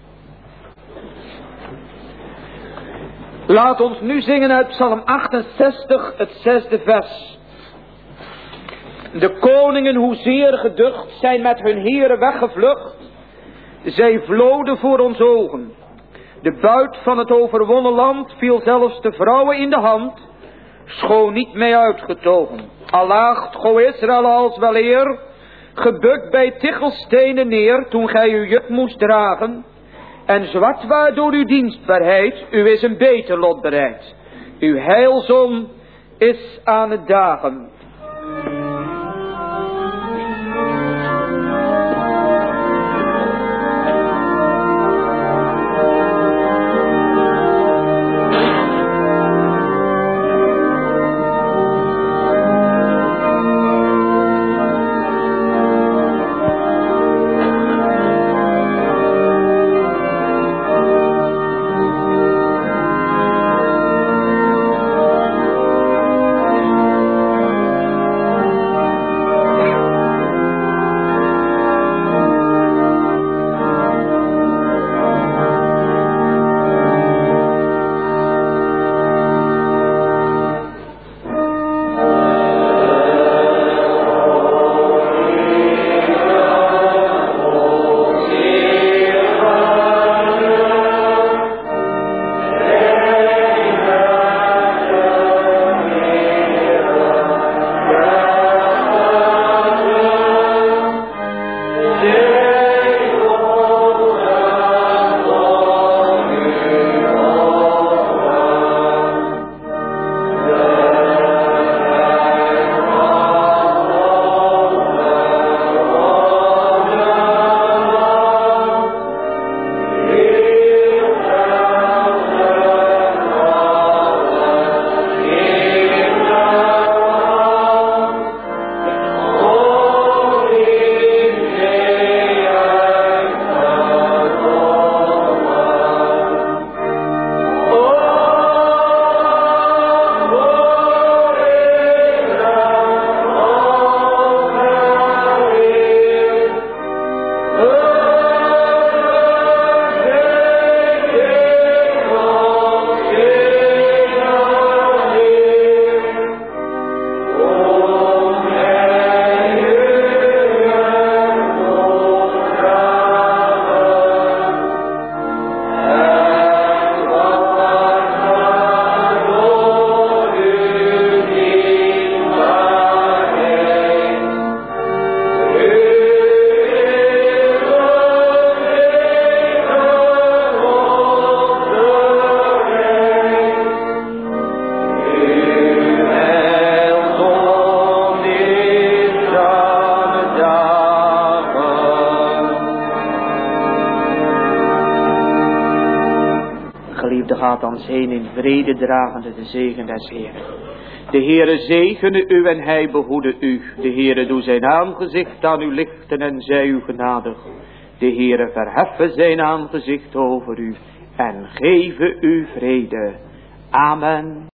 Laat ons nu zingen uit Psalm achtenzestig, het zesde vers. De koningen hoezeer geducht zijn met hun heren weggevlucht, zij vloden voor ons ogen. De buit van het overwonnen land viel zelfs de vrouwen in de hand, schoon niet mee uitgetogen. Allaagt, go Israël als weleer, gebukt bij tichelstenen neer, toen gij uw juk moest dragen, en zwart waar door uw dienstbaarheid, u is een beter lot bereid. Uw heilzon is aan het dagen. Gaat ons heen in vrede dragende de zegen des Heeren. De Heere zegene u en hij behoede u. De Heere doe zijn aangezicht aan u lichten en zij u genadig. De Heere verheffen zijn aangezicht over u en geven u vrede. Amen.